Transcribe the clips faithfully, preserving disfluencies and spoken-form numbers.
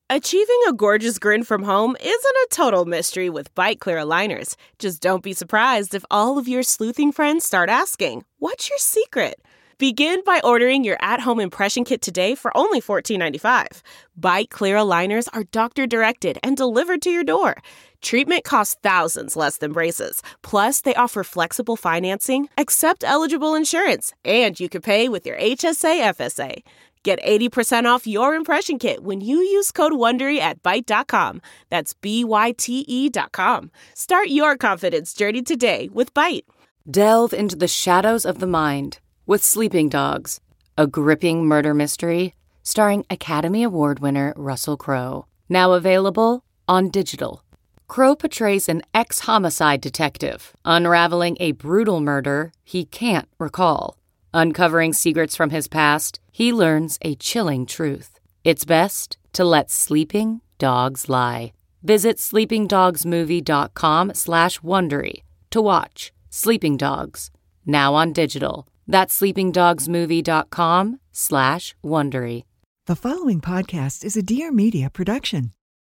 Achieving a gorgeous grin from home isn't a total mystery with Byte Clear aligners. Just don't be surprised if all of your sleuthing friends start asking, "What's your secret?" Begin by ordering your at-home impression kit today for only fourteen ninety-five. Byte Clear aligners are doctor-directed and delivered to your door. Treatment costs thousands less than braces. Plus, they offer flexible financing, accept eligible insurance, and you can pay with your H S A F S A. Get eighty percent off your impression kit when you use code WONDERY at byte dot com. That's B Y T E dot com. Start your confidence journey today with Byte. Delve into the shadows of the mind with Sleeping Dogs, a gripping murder mystery starring Academy Award winner Russell Crowe. Now available on digital. Crowe portrays an ex-homicide detective unraveling a brutal murder he can't recall. Uncovering secrets from his past, he learns a chilling truth. It's best to let sleeping dogs lie. Visit sleepingdogsmovie.com slash Wondery to watch Sleeping Dogs, now on digital. That's sleepingdogsmovie.com slash Wondery. The following podcast is a Dear Media production.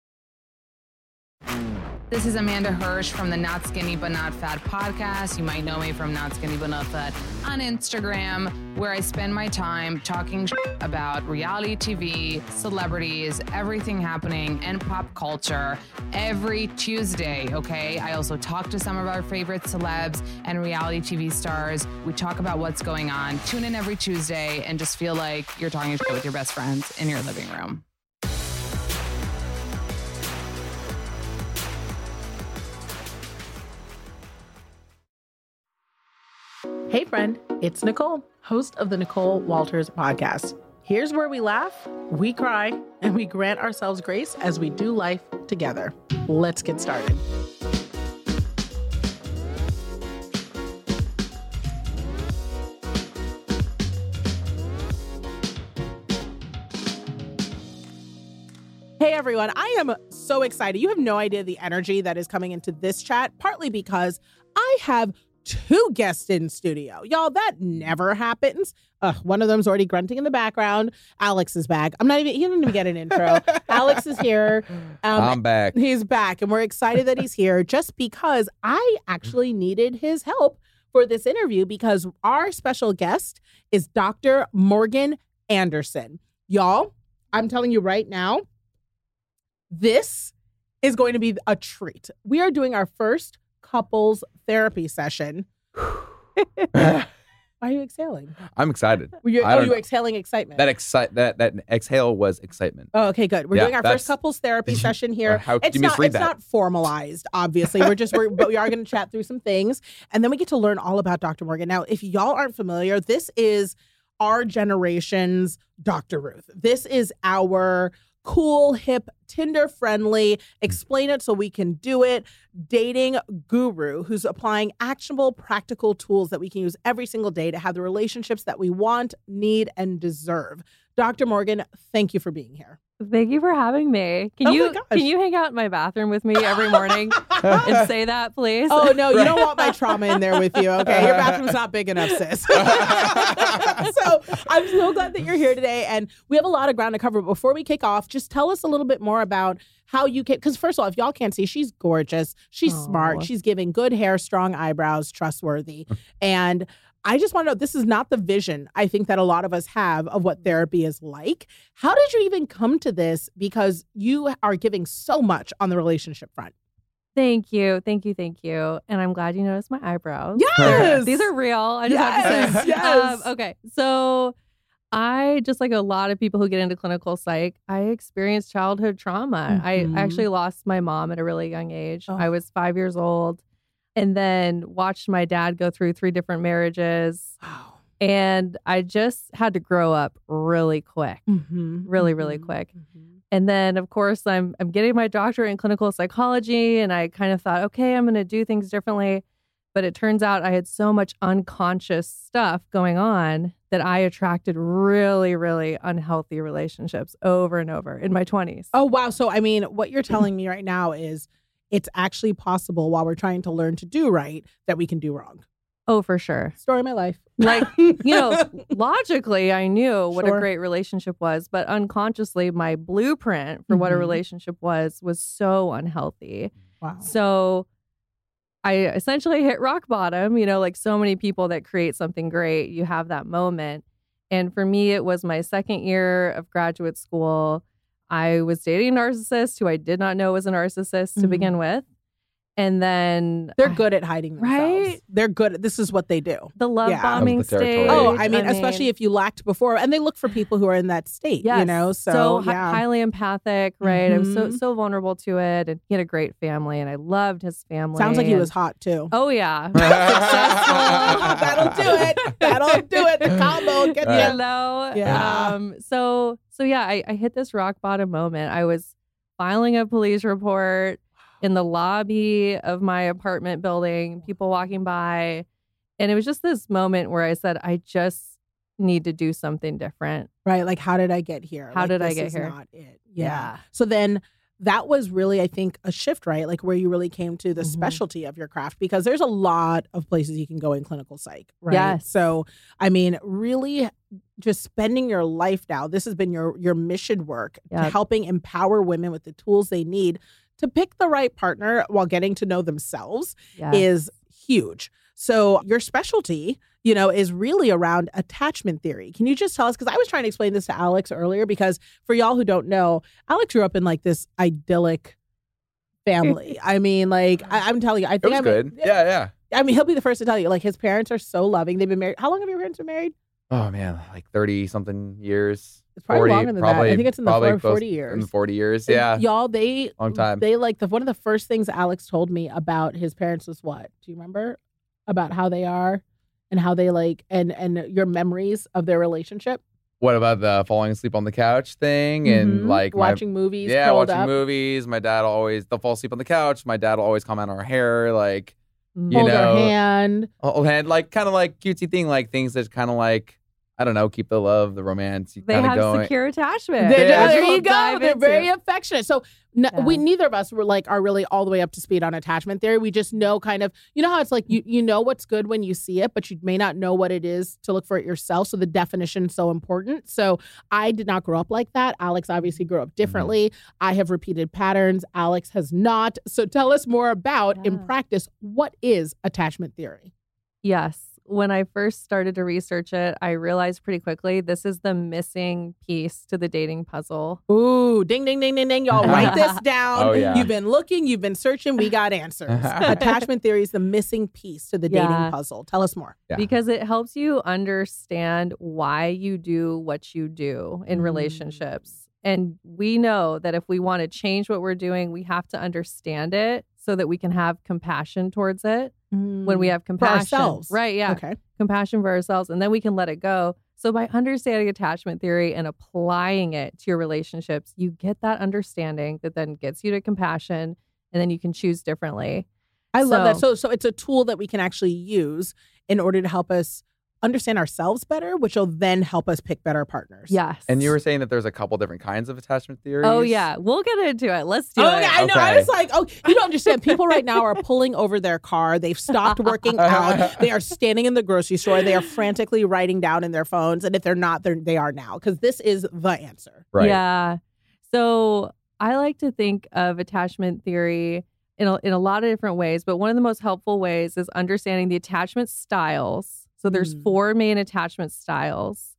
This is Amanda Hirsch from the Not Skinny But Not Fat podcast. You might know me from Not Skinny But Not Fat on Instagram, where I spend my time talking about reality T V, celebrities, everything happening in pop culture every Tuesday, okay? I also talk to some of our favorite celebs and reality T V stars. We talk about what's going on. Tune in every Tuesday and just feel like you're talking shit with your best friends in your living room. Hey friend, it's Nicole, host of the Nicole Walters podcast. Here's where we laugh, we cry, and we grant ourselves grace as we do life together. Let's get started. Hey everyone, I am so excited. You have no idea the energy that is coming into this chat, partly because I have two guests in studio. Y'all, that never happens. Uh, one of them's already grunting in the background. Alex is back. I'm not even, he didn't even get an intro. Alex is here. Um, I'm back. He's back, and we're excited that he's here just because I actually needed his help for this interview because our special guest is Doctor Morgan Anderson. Y'all, I'm telling you right now, this is going to be a treat. We are doing our first couples therapy session. Why are you exhaling? I'm excited. Were you, I oh, don't you were know. exhaling excitement. That excite that that exhale was excitement. Oh, okay, good. We're Yeah, doing our that's- first couples therapy session here. How could it's you not, misread it's that? not formalized, obviously. We're just, we're, but we are going to chat through some things, and then we get to learn all about Doctor Morgan. Now, if y'all aren't familiar, this is our generation's Doctor Ruth. This is our cool, hip, Tinder-friendly, explain it so we can do it, dating guru who's applying actionable, practical tools that we can use every single day to have the relationships that we want, need, and deserve. Doctor Morgan, thank you for being here. Thank you for having me. Can Oh my you gosh. can you hang out in my bathroom with me every morning and say that, please? Oh, no, you don't want my trauma in there with you, okay? Your bathroom's not big enough, sis. So I'm so glad that you're here today, and we have a lot of ground to cover. But before we kick off, just tell us a little bit more about how you came, because first of all, if y'all can't see, she's gorgeous. She's Aw. smart. She's giving good hair, strong eyebrows, trustworthy. And I just want to know, this is not the vision I think that a lot of us have of what therapy is like. How did you even come to this? Because you are giving so much on the relationship front. Thank you, thank you, thank you. And I'm glad you noticed my eyebrows. Yes! These are real. I just have to say. Yes, yes. Um, okay, so I, just like a lot of people who get into clinical psych, I experienced childhood trauma. Mhm. I actually lost my mom at a really young age. Oh. I was five years old. And then watched my dad go through three different marriages. Wow. And I just had to grow up really quick, Mm-hmm. really, really Mhm. quick. Mhm. And then, of course, I'm I'm getting my doctorate in clinical psychology, and I kind of thought, okay, I'm going to do things differently. But it turns out I had so much unconscious stuff going on that I attracted really, really unhealthy relationships over and over in my twenties. Oh, wow. So, I mean, what you're telling me right now is it's actually possible while we're trying to learn to do right that we can do wrong. Oh, for sure. Story of my life. Like, you know, logically, I knew what Sure. a great relationship was, but unconsciously, my blueprint for what a Mhm. relationship was was so unhealthy. Wow. So I essentially hit rock bottom, you know, like so many people that create something great, you have that moment. And for me, it was my second year of graduate school. I was dating a narcissist who I did not know was a narcissist to Mhm. begin with. And then They're I- good at hiding themselves. Right? They're good. At, this is what they do. the love Yeah. bombing Of the territory. stage. Oh, I mean, especially if you lacked before, and they look for people who are in that state. yes, You know, so, hi- yeah. highly empathic, right? I was so Mhm. so vulnerable to it, and he had a great family, and I loved his family. Sounds like he and- was hot too. Oh yeah, That'll do it. That'll do it. The combo. Get you you. know. Yeah. Um. So so yeah, I, I hit this rock bottom moment. I was filing a police report in the lobby of my apartment building. People walking by, and it was just this moment where I said, I just need to do something different. Right. Like, how did I get here? How Like, did I this get is here? Not it. Yeah. Yeah. So then that was really, I think, a shift, right? Like where you really came to the Mhm. specialty of your craft, because there's a lot of places you can go in clinical psych, right? Yes. So, I mean, really just spending your life now, this has been your your mission work to Yep. helping empower women with the tools they need to pick the right partner while getting to know themselves Yeah. is huge. So your specialty, you know, is really around attachment theory. Can you just tell us? Because I was trying to explain this to Alex earlier, because for y'all who don't know, Alex grew up in like this idyllic family. I mean, like, I, I'm telling you, I It think was I'm, good. Yeah, yeah. I mean, he'll be the first to tell you, like, his parents are so loving. They've been married. How long have your parents been married? Oh man, like thirty something years. It's probably forty, longer than probably, that. I think it's in the probably four- close forty in years. the forty years. Yeah. Y'all, they Long time. They like the one of the first things Alex told me about his parents was what? Do you remember? About how they are and how they like and and your memories of their relationship. What about the falling asleep on the couch thing and Mhm. like my- watching movies. yeah, curled watching up, movies. My dad will always they'll fall asleep on the couch. My dad will always comment on our hair, like Mhm. you hold know, their hand. oh, and like kind of like cutesy thing, like things that kind of like I don't know, keep the love, the romance They kind of have going. secure attachment. They're- Yeah, there We'll you go. dive They're into. very affectionate. So n- Yeah. we neither of us were like are really all the way up to speed on attachment theory. We just know kind of you know how it's like you you know what's good when you see it, but you may not know what it is to look for it yourself. So the definition's so important. So I did not grow up like that. Alex obviously grew up differently. I have repeated patterns. Alex has not. So tell us more about in Yeah. practice what is attachment theory. Yes. When I first started to research it, I realized pretty quickly this is the missing piece to the dating puzzle. Ooh, ding, ding, ding, ding, ding. Y'all write this down. Oh, yeah. You've been looking, you've been searching, we got answers. Attachment theory is the missing piece to the dating Yeah. puzzle. Tell us more. Yeah. Because it helps you understand why you do what you do in Mm. relationships. And we know that if we want to change what we're doing, we have to understand it so that we can have compassion towards it. When we have Mm. For compassion, ourselves. right? Yeah, Okay. compassion for ourselves, and then we can let it go. So by understanding attachment theory and applying it to your relationships, you get that understanding that then gets you to compassion, and then you can choose differently. I love that. So- So so it's a tool that we can actually use in order to help us understand ourselves better, which will then help us pick better partners. Yes. And you were saying that there's a couple different kinds of attachment theories. Oh yeah, we'll get into it. Let's do Oh, it. yeah, I know. I Okay. was like, oh, you don't understand. People right now are pulling over their car. They've stopped working out. They are standing in the grocery store. They are frantically writing down in their phones. And if they're not, they're, they are now, because this is the answer. Right. Yeah. So I like to think of attachment theory in a, in a lot of different ways, but one of the most helpful ways is understanding the attachment styles. So there's Mm. four main attachment styles.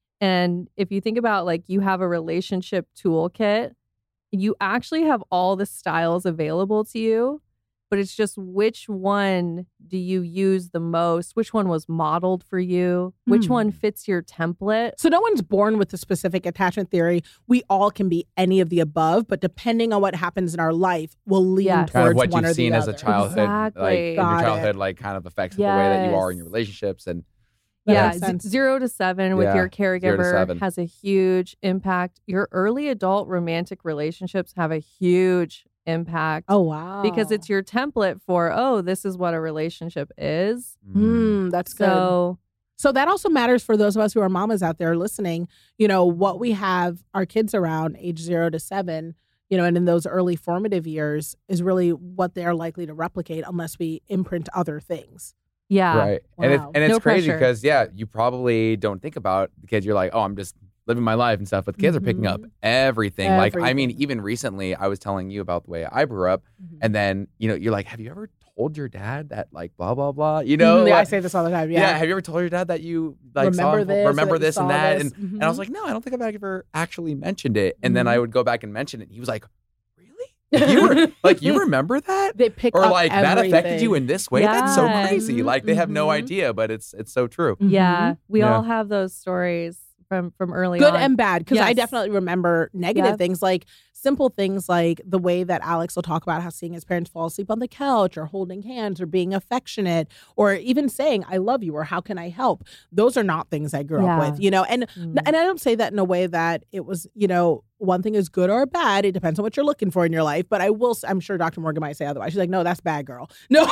And if you think about like you have a relationship toolkit, you actually have all the styles available to you, but it's just which one do you use the most? Which one was modeled for you? Which Hmm. one fits your template? So no one's born with a specific attachment theory. We all can be any of the above, but depending on what happens in our life, will lean Yes. towards Kind of what one you've or seen the as a other. childhood, Exactly. like in Got your it. childhood, like kind of affects the way that you are in your Yes. relationships, and That Yeah, makes z- sense. zero to seven with Yeah, your zero to caregiver seven. has a huge impact. Your early adult romantic relationships have a huge impact Oh, wow. because it's your template for, oh, this is what a relationship is. Mm, that's good. So, So that also matters for those of us who are mamas out there listening. You know, what we have our kids around age zero to seven, you know, and in those early formative years is really what they're likely to replicate unless we imprint other things. Yeah. Right. And it's Wow. and it's No crazy pressure. because yeah, you probably don't think about the kids. You're like, oh, I'm just living my life and stuff. But the kids are picking up Mhm. everything. Like, I mean, Everything. even recently, I was telling you about the way I grew up, Mhm. and then you know, you're like, have you ever told your dad that like blah blah blah? You know, Mhm. Yeah, I like- say this all the time. yeah. Yeah. Have you ever told your dad that you like Remember saw, this or remember that you this and saw that? this? And, and I was Mhm. like, no, I don't think I've ever actually mentioned it. And then I Mhm. would go back and mention it. And he was like, really? Like, you were, like you remember that? They pick Or up like that affected you everything. in this way? That's so Yeah. crazy. Like they have no Mhm. idea, but it's it's so true. Yeah. Mhm. We Yeah. all have those stories from from early Good on. and bad, because I Yes. definitely remember negative Yeah. things, like simple things like the way that Alex will talk about how seeing his parents fall asleep on the couch or holding hands or being affectionate or even saying I love you or how can I help. Those are not things I grew Yeah. up with, you know. And Mm. and I don't say that in a way that it was, you know, one thing is good or bad. It depends on what you're looking for in your life. But I will, s- I'm sure Doctor Morgan might say otherwise. She's like, no, that's bad, girl. No,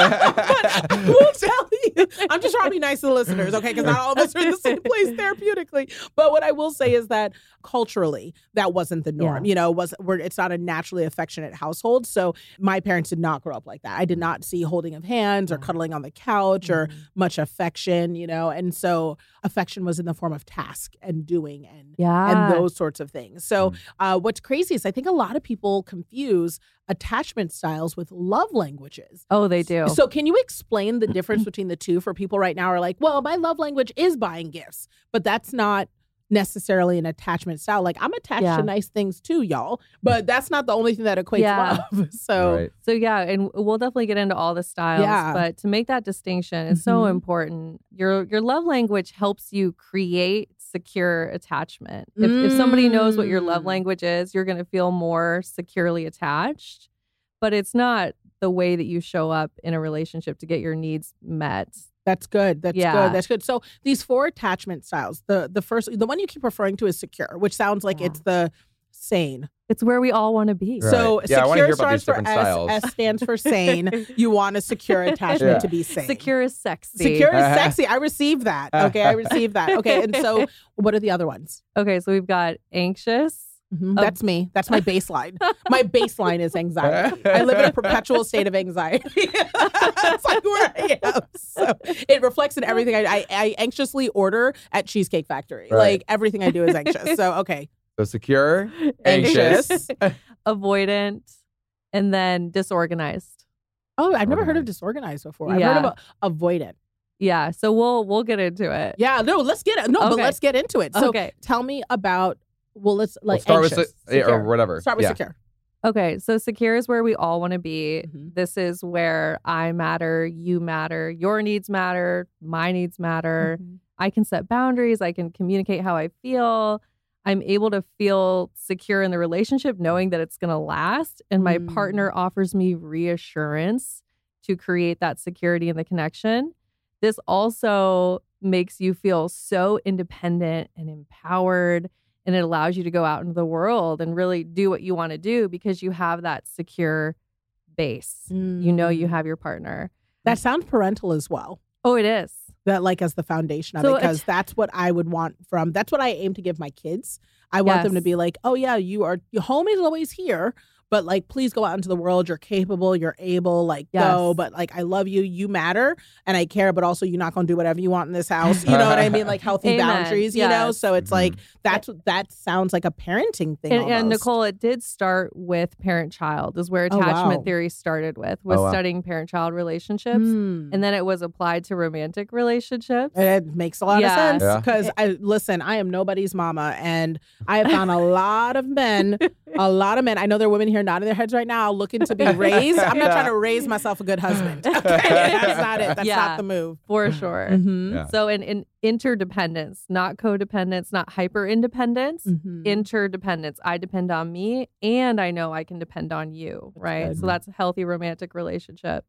but I will tell you. I'm just trying to be nice to the listeners, okay? Because not all of us are in the same place therapeutically. But what I will say is that culturally, that wasn't the norm. Yeah. You know, was we're, it's not a naturally affectionate household. So my parents did not grow up like that. I did not see holding of hands or cuddling on the couch or much affection. You know, and so affection was in the form of task and doing and Yeah. and those sorts of things. So, uh, what's crazy is I think a lot of people confuse attachment styles with love languages. Oh, they do. So, can you explain the difference between the two for people right now who are like, well, my love language is buying gifts, but that's not necessarily an attachment style. Like, I'm attached Yeah. to nice things too, y'all, but that's not the only thing that equates Yeah. love. So, Right. So yeah, and we'll definitely get into all the styles. Yeah. But to make that distinction, it's so Mhm. important. Your your love language helps you create secure attachment. If if somebody knows what your love Mm. language is, you're gonna feel more securely attached. But it's not the way that you show up in a relationship to get your needs met. that's good. That's Yeah. good. That's good. So these four attachment styles, the the first, the one you keep referring to is secure, which sounds like Yeah. it's the sane. It's where we all want to be. Right. So Yeah, I wanna secure hear about these starts for different S. styles. S stands for sane. You want a secure attachment Yeah. to be sane. Secure is sexy. Secure is sexy. I received that. Okay, I received that. Okay, and so what are the other ones? Okay, so we've got anxious. Mhm, That's me. That's my baseline. My baseline is anxiety. I live in a perpetual state of anxiety. That's like where I am. So it reflects in everything I, I, I anxiously order at Cheesecake Factory. Right. Like everything I do is anxious. So okay, So secure, anxious. Anxious. Avoidant, and then disorganized. Oh, I've never heard of Organized. disorganized before. I've Yeah. heard of a, avoidant. Yeah, so we'll we'll get into it. Yeah, no, let's get it. No, but Okay. let's get into it. So Okay. tell me about. Well, let's like Let's start anxious, with se- yeah, or secure. whatever. Start with Yeah. secure. Okay, so secure is where we all want to be. Mhm. This is where I matter, you matter, your needs matter, my needs matter. Mhm. I can set boundaries, I can communicate how I feel. I'm able to feel secure in the relationship knowing that it's going to last, and my Mm. partner offers me reassurance to create that security in the connection. This also makes you feel so independent and empowered, and it allows you to go out into the world and really do what you want to do because you have that secure base. You know you Mm. have your partner. That sounds parental as well. Oh, it is. That like as the foundation of So it, because it's- that's what I would want from. That's what I aim to give my kids. I want them to Yes. be like, oh yeah, you are. Your home is always here. But like, please go out into the world. You're capable. You're able. Like, go. Yes. But like, I love you. You matter, and I care. But also, you're not going to do whatever you want in this house. You know what I mean? Like healthy Amen. boundaries. You know. Yes. So it's Mhm. like that's that sounds like a parenting thing. And, and almost. Nicole, it did start with parent-child, is where Oh, attachment wow. theory started with, was Oh, wow. studying parent-child relationships. Hmm. And then it was applied to romantic relationships. It makes a lot Yeah. of sense Yeah. because I listen. I am nobody's mama, and I have found a lot of men, a lot of men. I know there are women here nodding their heads right now, looking to be raised. I'm not trying to raise myself a good husband. Okay, that's not it. That's Yeah. not the move. For sure. Mhm. Yeah. So in, in interdependence, not codependence, not hyper independence, Mhm. interdependence. I depend on me and I know I can depend on you, right? good. So that's a healthy romantic relationship.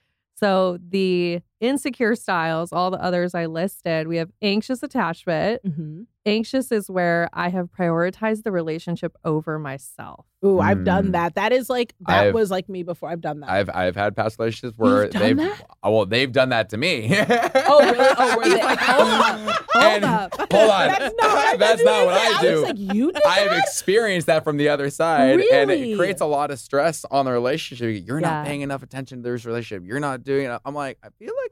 So the insecure styles, all the others I listed, we have anxious attachment. Mhm. Anxious is where I have prioritized the relationship over myself. Ooh, I've done Mm. that. That is like that I've- was like me before. I've done that. I've I've had past relationships where You've done they've that? oh, well they've done that to me. Oh, really? Oh, were they? Hold up. Hold And- up. Hold on. That's not what I That's did not what either. I do. was like, you did I have that? experienced that from the other side, and Really? it creates a lot of stress on the relationship. You're Yeah. not paying enough attention to this relationship. You're not doing it. I'm like, I feel like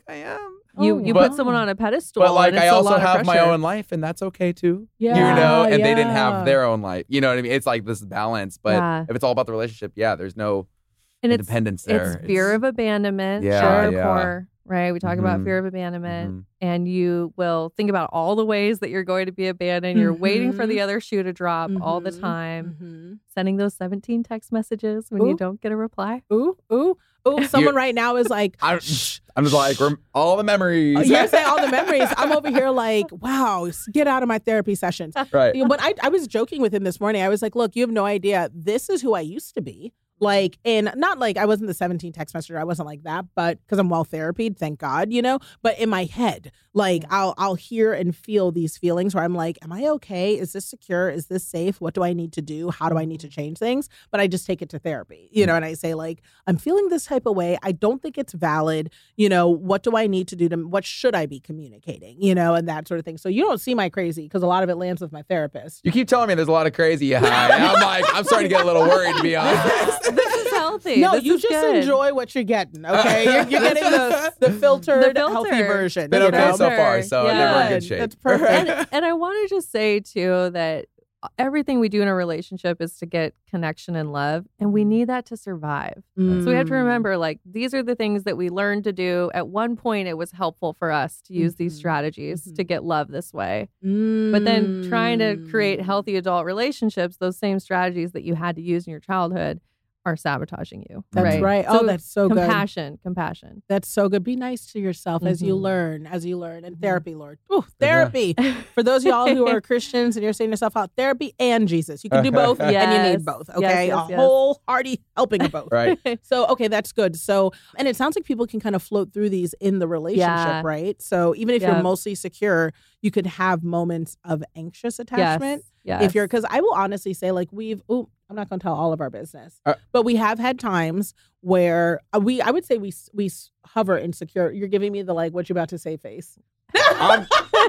I am. You Oh, you but- put someone on a pedestal. But like, and it's I a also lot of have my pressure. own life, and that's okay too. Yeah, you know, and they didn't yeah. have their own life. You know what I mean? It's like this balance. But Yeah. if it's all about the relationship, yeah, there's no and it's, independence there. It's fear of abandonment. Yeah, sure, yeah. core, right? We talk about Mhm. fear of abandonment, Mhm. and you will think about all the ways that you're going to be abandoned. You're waiting for Mhm. the other shoe to drop all the Mhm. time, Mhm. sending those seventeen text messages when Ooh. you don't get a reply. Ooh, ooh, ooh. Someone right now is like, I'm, I'm just like rem- all the memories. oh, you're saying all the memories. I'm over here like, wow, get out of my therapy sessions. right. You know, When I, I was joking with him this morning, I was like, look, you have no idea. This is who I used to be. Like, and not like I wasn't the seventeen text messenger. I wasn't like that, but because I'm well therapied, thank God, you know. But in my head, like I'll I'll hear and feel these feelings where I'm like, am I okay? Is this secure? Is this safe? What do I need to do? How do I need to change things? But I just take it to therapy, you know, and I say like, I'm feeling this type of way. I don't think it's valid. You know, what do I need to do to? What should I be communicating? You know, and that sort of thing. So you don't see my crazy because a lot of it lands with my therapist. You keep telling me there's a lot of crazy high. And I'm like, I'm starting to get a little worried, to be honest. This is healthy. No, This you is just good. enjoy what you're getting, okay? You're, you're getting the, the filtered, The filter. healthy version. Been you okay know? so far, so I think we're in good Good. shape. That's perfect. and, and I want to just say too that everything we do in a relationship is to get connection and love, and we need that to survive. So we have to Mm. remember, like, these are the things that we learned to do. At one point, it was helpful for us to use these Mhm. strategies Mhm. to get love this way. Mm. But then trying to create healthy adult relationships, those same strategies that you had to use in your childhood are sabotaging you. That's right. right. Oh, that's so good. compassion, compassion. That's so good. Be nice to yourself as you Mhm. learn, as you learn. And Mhm. therapy, Lord. Ooh, therapy. For those of y'all who are Christians and you're saying to yourself out, therapy and Jesus. You can do both and you Yes. need both. Yes, Okay. yes, A yes. wholehearty helping of both. Right. So, okay, that's good. So, and it sounds like people can kind of float through these in the relationship, Yeah. right? So, even if Yeah. you're mostly secure, you could have moments of anxious attachment. Yes. Yes. If you're, because I will honestly say, like, we've, ooh, I'm not going to tell all of our business, Uh, but we have had times where uh, we, I would say we we hover insecure. You're giving me the like, what you about to say face. I'm,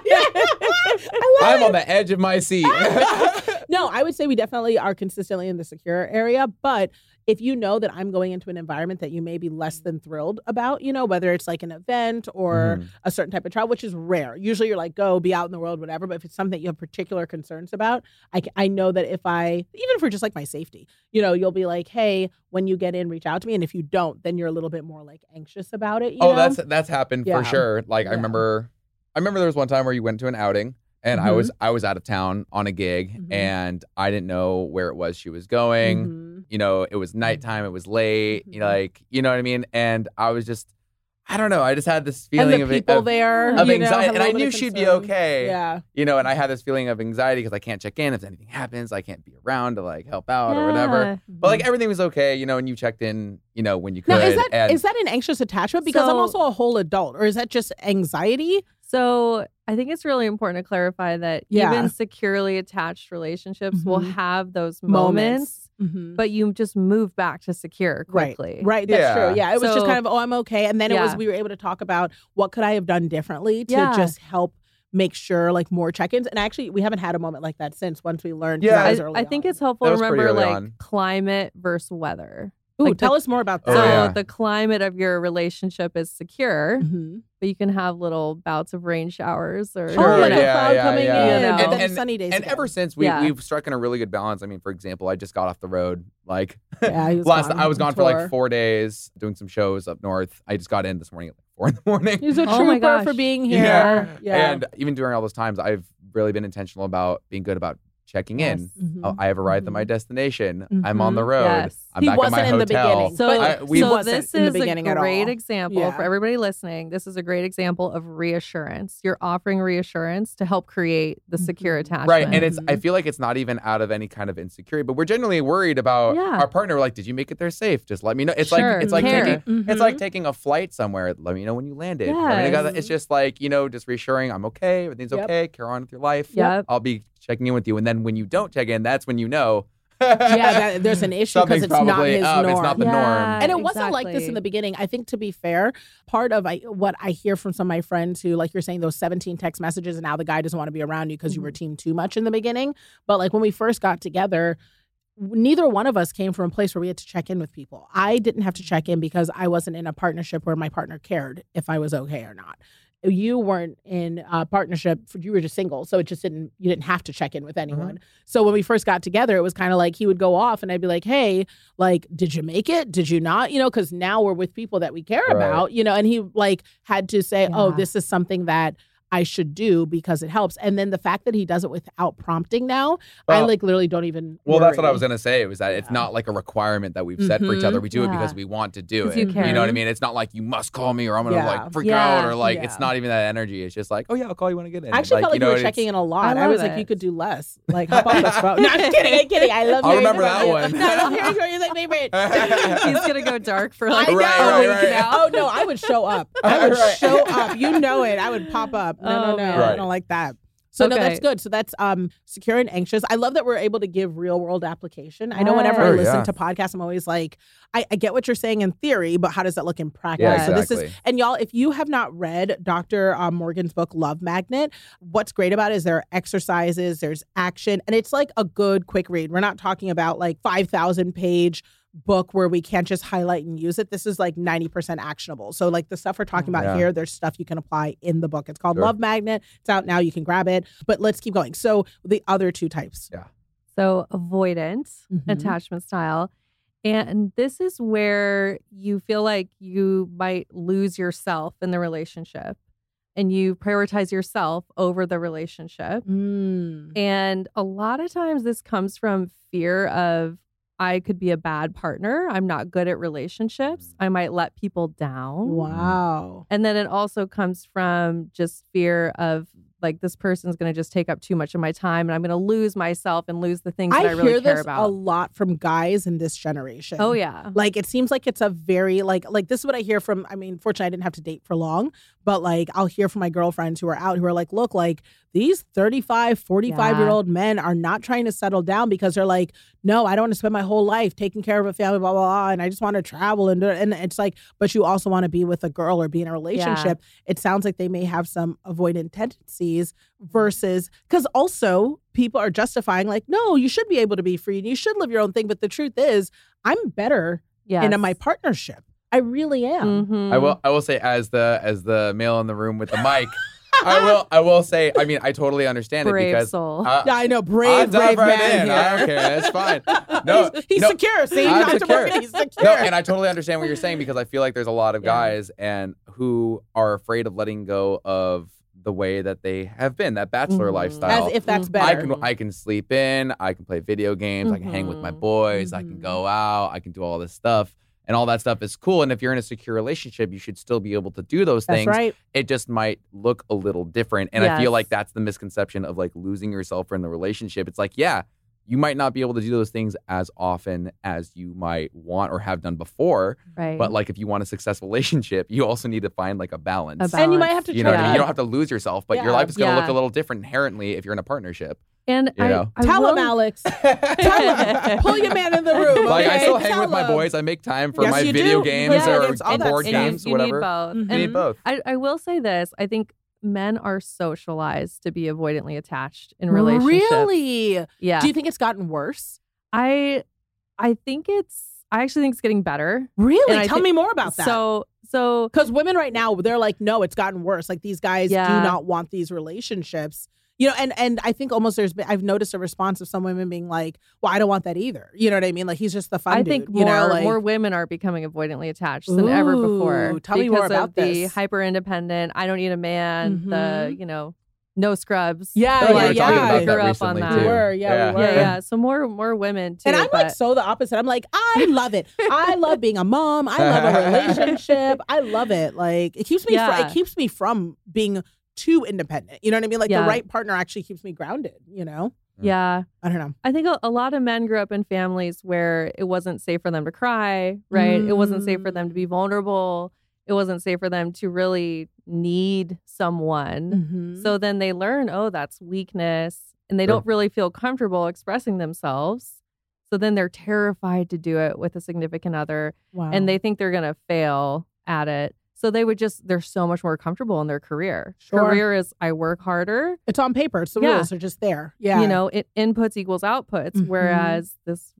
I love I'm on it. the edge of my seat. No, I would say we definitely are consistently in the secure area. But if you know that I'm going into an environment that you may be less than thrilled about, you know, whether it's like an event or Mhm. a certain type of travel, which is rare. Usually you're like, go, be out in the world, whatever. But if it's something that you have particular concerns about, I, c- I know that if I, even for just like my safety, you know, you'll be like, hey, when you get in, reach out to me. And if you don't, then you're a little bit more like anxious about it. You oh, know? that's that's happened Yeah. for sure. Like I Yeah. remember, I remember there was one time where you went to an outing, and I Mhm. was I was out of town on a gig, Mhm. and I didn't know where it was she was going. Mhm. You know, it was nighttime, it was late. You know, Mhm. like you know what I mean. And I was just, I don't know. I just had this And feeling the of people of, there, of you know, anxiety, have a and I little bit knew of she'd be concern. okay. Yeah. You know, and I had this feeling of anxiety because I can't check in if anything happens. I can't be around to like help out or whatever. Yeah. But like everything was okay, you know, and you checked in, you know, when you could. Now, is that and is that an anxious attachment? Because I'm So- also a whole adult, or is that just anxiety? So I think it's really important to clarify that Yeah. even securely attached relationships will Mhm. have those moments, Mhm. but you just move back to secure Right, quickly. right. That's Yeah. true. Yeah, it was just So- kind of, oh, I'm okay, and then it was Yeah. we were able to talk about what could I have done differently to Yeah. just help make sure like more check-ins. And actually, we haven't had a moment like that since once we learned. 'cause Yeah. that was I, early I think on. it's helpful That to was pretty remember early like on. climate versus weather. Ooh, like the- tell us more about Oh, that. so yeah. the climate of your relationship is secure, Mhm. but you can have little bouts of rain showers or Oh, like yeah, a cloud yeah, coming yeah. in, You and, know. then And- sunny days. And again. ever since we Yeah. we've struck in a really good balance. I mean, for example, I just got off the road. Like Yeah, he was last, gone I was on gone for tour. like four days doing some shows up north. I just got in this morning at like four in the morning. He's a Oh my trooper for gosh. being here. Yeah. Yeah. And even during all those times, I've really been intentional about being good about checking in. Mhm. Oh, I have arrived at my Mhm. destination. I'm on the Mhm. road. Yes. I'm He back wasn't at my in the hotel. beginning, So, but I- we- so wasn't this in the is beginning a at great all. example Yeah. for everybody listening. This is a great example of reassurance. You're offering reassurance to help create the secure Mhm. attachment. Right. And it's I Mhm. feel like it's not even out of any kind of insecurity, but we're genuinely worried about Yeah. our partner. We're like, did you make it there safe? Just let me know. It's Sure. like it's like Care. taking it's Mhm. like taking a flight somewhere. Let me know when you landed. Let me know- Yes. It's just like, you know, just reassuring I'm okay, everything's Yep. okay, carry on with your life. Yep. I'll be checking in with you. And then when you don't check in, that's when you know yeah, that, there's an issue because something's it's not probably his up. norm. It's not the Yeah. norm. And it wasn't like this Exactly. in the beginning. I think to be fair, part of I, what I hear from some of my friends who, like you're saying, those seventeen text messages, and now the guy doesn't want to be around you because you were team too much in the beginning. But like when we first got together, neither one of us came from a place where we had to check in with people. I didn't have to check in because I wasn't in a partnership where my partner cared if I was okay or not. You weren't in a partnership, you were just single. So it just didn't, you didn't have to check in with anyone. Mm-hmm. So when we first got together, it was kind of like he would go off and I'd be like, hey, like, did you make it? Did you not? You know, because now we're with people that we care Right. about, you know, and he like had to say, Yeah. oh, this is something that I should do because it helps. And then the fact that he does it without prompting now, I Well- like literally don't even Well, that's what I worry. was gonna say. Was that it's Yeah. not like a requirement that we've set for each Mhm. other. We do it Yeah. because we want to do 'Cause it. you care. know what I mean? It's not like you must call me or I'm gonna Yeah. like freak Yeah. out or like it's Yeah. not even that energy. It's just like, oh yeah, I'll call you when I get in. I actually like, felt like you, know, were it's- checking in a lot. I I, love was like, it. you could do less. Like, hop on this phone. No, I'm kidding. I'm kidding. I love I'll hearing remember from that you. one. No, I love hearing from you. It's my favorite. He's gonna go dark for like I know. Right, a right, week right. now. Oh, no, I would show up. I would Right. show up. You know it. I would pop up. No, no, Oh, no. man. I Right. don't like that. So no, Okay. that's good. So that's um secure and anxious. I love that we're able to give real world application. I know whenever I Sure, listen yeah. to podcasts, I'm always like, I, I get what you're saying in theory, but how does that look in practice? Yeah, So this is, exactly. and y'all, if you have not read Doctor Um, Morgan's book, Love Magnet, what's great about it is there are exercises, there's action, and it's like a good quick read. We're not talking about like five thousand page book where we can't just highlight and use it. This is like ninety percent actionable. So like the stuff we're talking about Yeah. here, there's stuff you can apply in the book. It's called Sure. Love Magnet. It's out now. You can grab it. But let's keep going. So the other two types. Yeah. So avoidant Mhm. attachment style. And this is where you feel like you might lose yourself in the relationship and you prioritize yourself over the relationship. Mm. And a lot of times this comes from fear of I could be a bad partner. I'm not good at relationships. I might let people down. Wow. And then it also comes from just fear of like this person's going to just take up too much of my time and I'm going to lose myself and lose the things that I I really hear care this about. a lot from guys in this generation. Oh yeah. Like it seems like it's a very like like this is what I hear from I mean, fortunately I didn't have to date for long, but like I'll hear from my girlfriends who are out who are like, look, like these thirty-five, forty-five year old men are not trying to settle down because they're like, no, I don't want to spend my whole life taking care of a family, blah, blah, blah. And I just want to travel and do it. And it's like, but you also want to be with a girl or be in a relationship. It sounds like they may have some avoidant tendencies versus because also people are justifying like, no, you should be able to be free and you should live your own thing. But the truth is, I'm better Yes. in my partnership. I really am. Mhm. I will I will say as the as the male in the room with the mic, I will I will say, I mean, I totally understand Brave it because soul. uh, Yeah, I know. I'll Brave, dive brave right man in. here. I don't care. It's fine. No, he's he's no, secure. See, I'm Doctor secure. Morgan, he's secure. No, and I totally understand what you're saying because I feel like there's a lot of Yeah. guys and who are afraid of letting go of the way that they have been, that bachelor Mhm. lifestyle. As if that's Mhm. better. I can I can sleep in, I can play video games, I can hang with my Mhm. boys, I can Mhm. go out, I can do all this stuff. And all that stuff is cool. And if you're in a secure relationship, you should still be able to do those That's things. right. It just might look a little different. And I feel Yes. like that's the misconception of like losing yourself in the relationship. It's like, yeah, you might not be able to do those things as often as you might want or have done before. Right. But like if you want a successful relationship, you also need to find like a balance. A And you might balance. have to You know what I try mean? to You don't have to lose yourself, but your Yeah. life is going to Yeah. look a little different inherently if you're in a partnership. and you I, know. I Tell will, him, Alex. Tell him. Pull your man in the room. Like I okay? still hang Tell with my him. boys. I make time for Yes, my you video do. games Yeah, or it's all that board stuff. games, you whatever. need both. Mhm. You And need both. I, I will say this. I think men are socialized to be avoidantly attached in relationships. Really? Yeah. Do you think it's gotten worse? I I think it's I actually think it's getting better. Really? And I Tell thi- me more about that. So so Because women right now, they're like, no, it's gotten worse. Like these guys Yeah. do not want these relationships. You know, and and I think almost there's been, I've noticed a response of some women being like, well, I don't want that either. You know what I mean? Like he's just the fun I dude, think you more know, like, more women are becoming avoidantly attached than ever before. Ooh, tell me because more about of the this. hyper independent. I don't need a man. The Mhm. you know no scrubs. Yeah, Oh, yeah, we were talking yeah. about Grew that up recently on too. that. We were, yeah, we were. Yeah, yeah. So more more women too. And I'm like but- so the opposite. I'm like, I love it. I love being a mom. I love a relationship. I love it. Like it keeps me. Fr- Yeah. it keeps me from being too independent. You know what I mean? Like Yeah. the right partner actually keeps me grounded. You know? yeah. I don't know. I think a, a lot of men grew up in families where it wasn't safe for them to cry, right? It wasn't safe for them to be vulnerable. It wasn't safe for them to really need someone. Mhm. So then they learn, oh, that's weakness. And they Sure. don't really feel comfortable expressing themselves. So then they're terrified to do it with a significant other. Wow. And they think they're going to fail at it. So they would just, they're so much more comfortable in their career. Sure. Career is I work harder. it's on paper. It's the Yeah. rules are just there. Yeah. You know, it inputs equals outputs. Mhm. Whereas this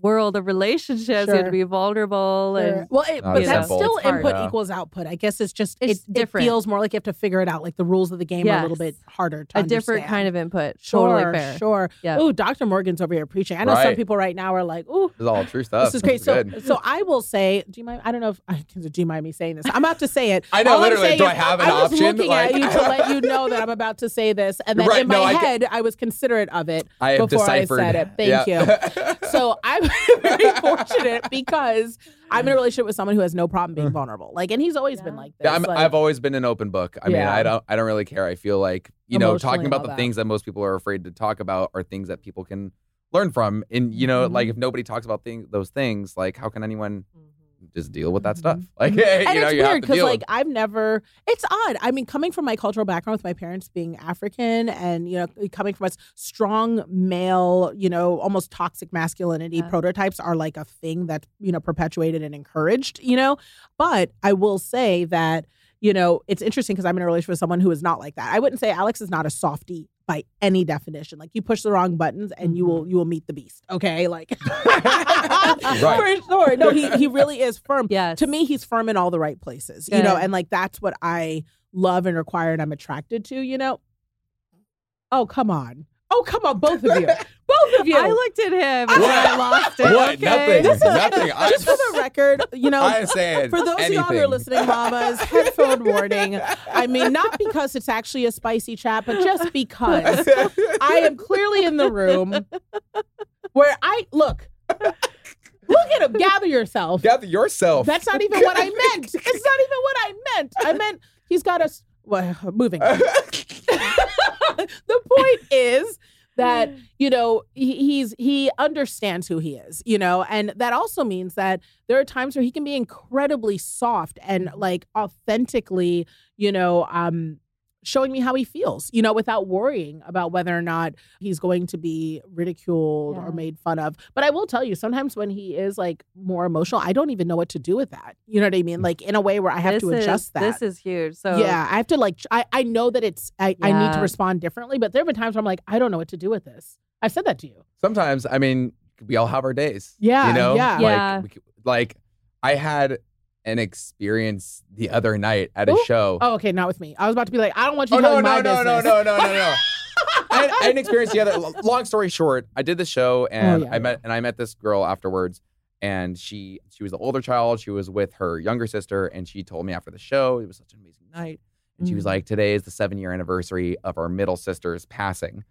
world of relationships. You have Sure. to be vulnerable. Sure. And Well, it, Not but as that's simple. still It's hard. input Yeah. equals output. I guess it's just It's it, it different. feels more like you have to figure it out. Like the rules of the game are a little Yes. bit harder to a different understand. kind of input. Sure, Totally fair. sure. Yeah. Ooh, Doctor Morgan's over here preaching. I know some Right. people right now are like, ooh, This is all true stuff. this is great. So, good. so I will say, do you mind? I don't know if do you mind me saying this? I'm about to say it. I know, All I'm literally, saying do is, I have an I was option? looking Like- at you to let you know that I'm about to say this, and then Right, in my no, I ca- head, I was considerate of it I have before deciphered. I said it. Thank Yeah. you. So I'm very fortunate because I'm in a relationship with someone who has no problem being vulnerable. Like, and he's always been Yeah. like this. Yeah, I'm, like, I've always been an open book. I mean, Yeah. I don't, I don't really care. I feel like you know, Emotionally talking about and the all things that most people are afraid to talk about are things that people can learn from. And you know, Mhm. like if nobody talks about things, those things, like how can anyone just deal with that Mhm. stuff? Like, Mhm. you and know, it's you have weird to because deal. like I've never it's odd. I mean, coming from my cultural background with my parents being African and you know coming from us strong male, you know, almost toxic masculinity Yeah. prototypes are like a thing that's you know perpetuated and encouraged, you know. But I will say that you know it's interesting because I'm in a relationship with someone who is not like that. I wouldn't say Alex is not a softie by any definition. Like you push the wrong buttons and you will you will meet the beast. Okay, like Right. for sure. No, he he really is firm. Yes. To me, he's firm in all the right places. You know, Good. and like that's what I love and require and I'm attracted to. You know. Oh come on! Oh come on! Both of you, both of you. I looked at him and What? I lost it. What? Okay? Nothing. This is- Nothing. I- Just for the record, you know, I am saying for those of y'all who are anything. listening, mamas, headphone warning. I mean, not because it's actually a spicy chat, but just because I am clearly in the room where I look. Look at him. Gather yourself. Gather yourself. That's not even what I meant. It's not even what I meant. I meant he's got us well, moving. The point is that you know he, he's he understands who he is, you know, and that also means that there are times where he can be incredibly soft and like authentically, you know, um, showing me how he feels, you know, without worrying about whether or not he's going to be ridiculed Yeah. or made fun of. But I will tell you, sometimes when he is like more emotional, I don't even know what to do with that. You know what I mean? Like in a way where I have This to is- adjust that. This is huge. So Yeah, I have to like. I, I know that it's. I, I need to Yeah. respond differently, but there have been times where I'm like, I don't know what to do with this. I've said that to you. Sometimes, I mean, we all have our days. Yeah, You know? yeah. Like, Yeah. we c- like I had an experience the other night at a Ooh. show. Oh, okay, not with me. I was about to be like, I don't want you Oh, telling no, my no, no, no, business. no, no, no, no. I, had, I had an experience the other. Long story short, I did the show and Oh, yeah, I met and I met this girl afterwards, and she she was the older child. She was with her younger sister, and she told me after the show it was such an amazing night, and she was Mm. like, "Today is the seven year anniversary of our middle sister's passing."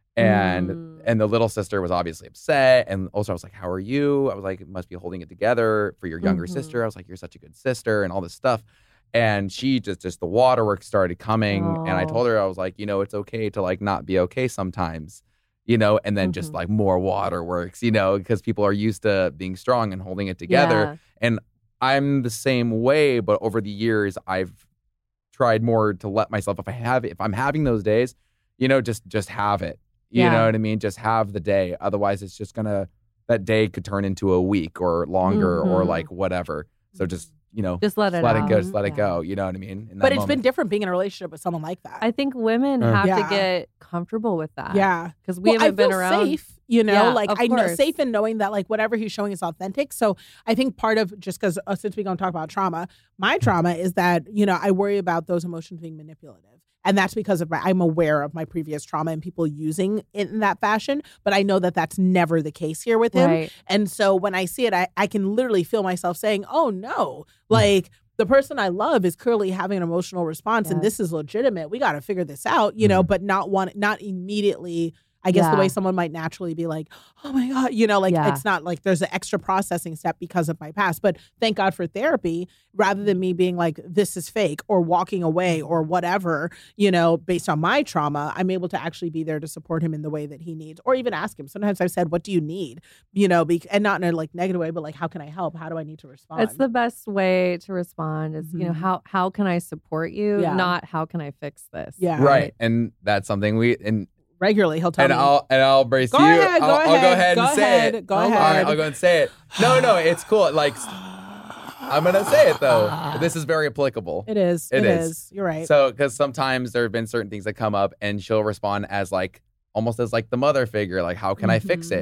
And Mm. and the little sister was obviously upset. And also I was like, "How are you?" I was like, "Must be holding it together for your younger Mhm. sister." I was like, "You're such a good sister," and all this stuff. And she just just the waterworks started coming. And I Oh. told her, I was like, you know, it's okay to like not be okay sometimes, you know, and then just Mhm. like more waterworks, you know, because people are used to being strong and holding it together. Yeah. I'm the same way, but over the years I've tried more to let myself, if I have if I'm having those days, you know, just just have it. You Yeah. know what I mean? Just have the day. Otherwise it's just gonna that day could turn into a week or longer or Mhm. like whatever. So just, you know, Just let it let out. it go, just let it Yeah. go. You know what I mean? In that But it's been moment. different being in a relationship with someone like that. I think women Uh. have Yeah. to get comfortable with that. yeah. Because we Well, haven't I been feel around. safe, you know, Yeah, like of I know course. safe in knowing that like whatever he's showing is authentic. So I think part of just because uh, since we're going to talk about trauma, my trauma is that you know I worry about those emotions being manipulative. And that's because of my, I'm aware of my previous trauma and people using it in that fashion. But I know that that's never the case here with him. Right. And so when I see it, I, I can literally feel myself saying, oh no, like the person I love is clearly having an emotional response and Yes. this is legitimate. We got to figure this out, you know, but not want, not immediately. I guess the Yeah. way someone might naturally be like, oh my God, you know, like Yeah. it's not like there's an extra processing step because of my past. But thank God for therapy rather than me being like, this is fake or walking away or whatever, you know, based on my trauma, I'm able to actually be there to support him in the way that he needs or even ask him. Sometimes I've said, what do you need? You know, be- and not in a like negative way, but like, how can I help? How do I need to respond? It's the best way to respond is, you know, Mhm. how how can I support you? Yeah. Not how can I fix this? Yeah. Right. And that's something we and Regularly, he'll tell and me. I'll and I'll brace Go you. ahead, go I'll, I'll go ahead, ahead and go say ahead, it. go All right, ahead. I'll go and say it. No, no, it's cool. Like I'm gonna say it though. This is very applicable. it is. It it is. is. You're right. So, because sometimes there have been certain things that come up, and she'll respond as like almost as like the mother figure, like how can I fix Mhm. it?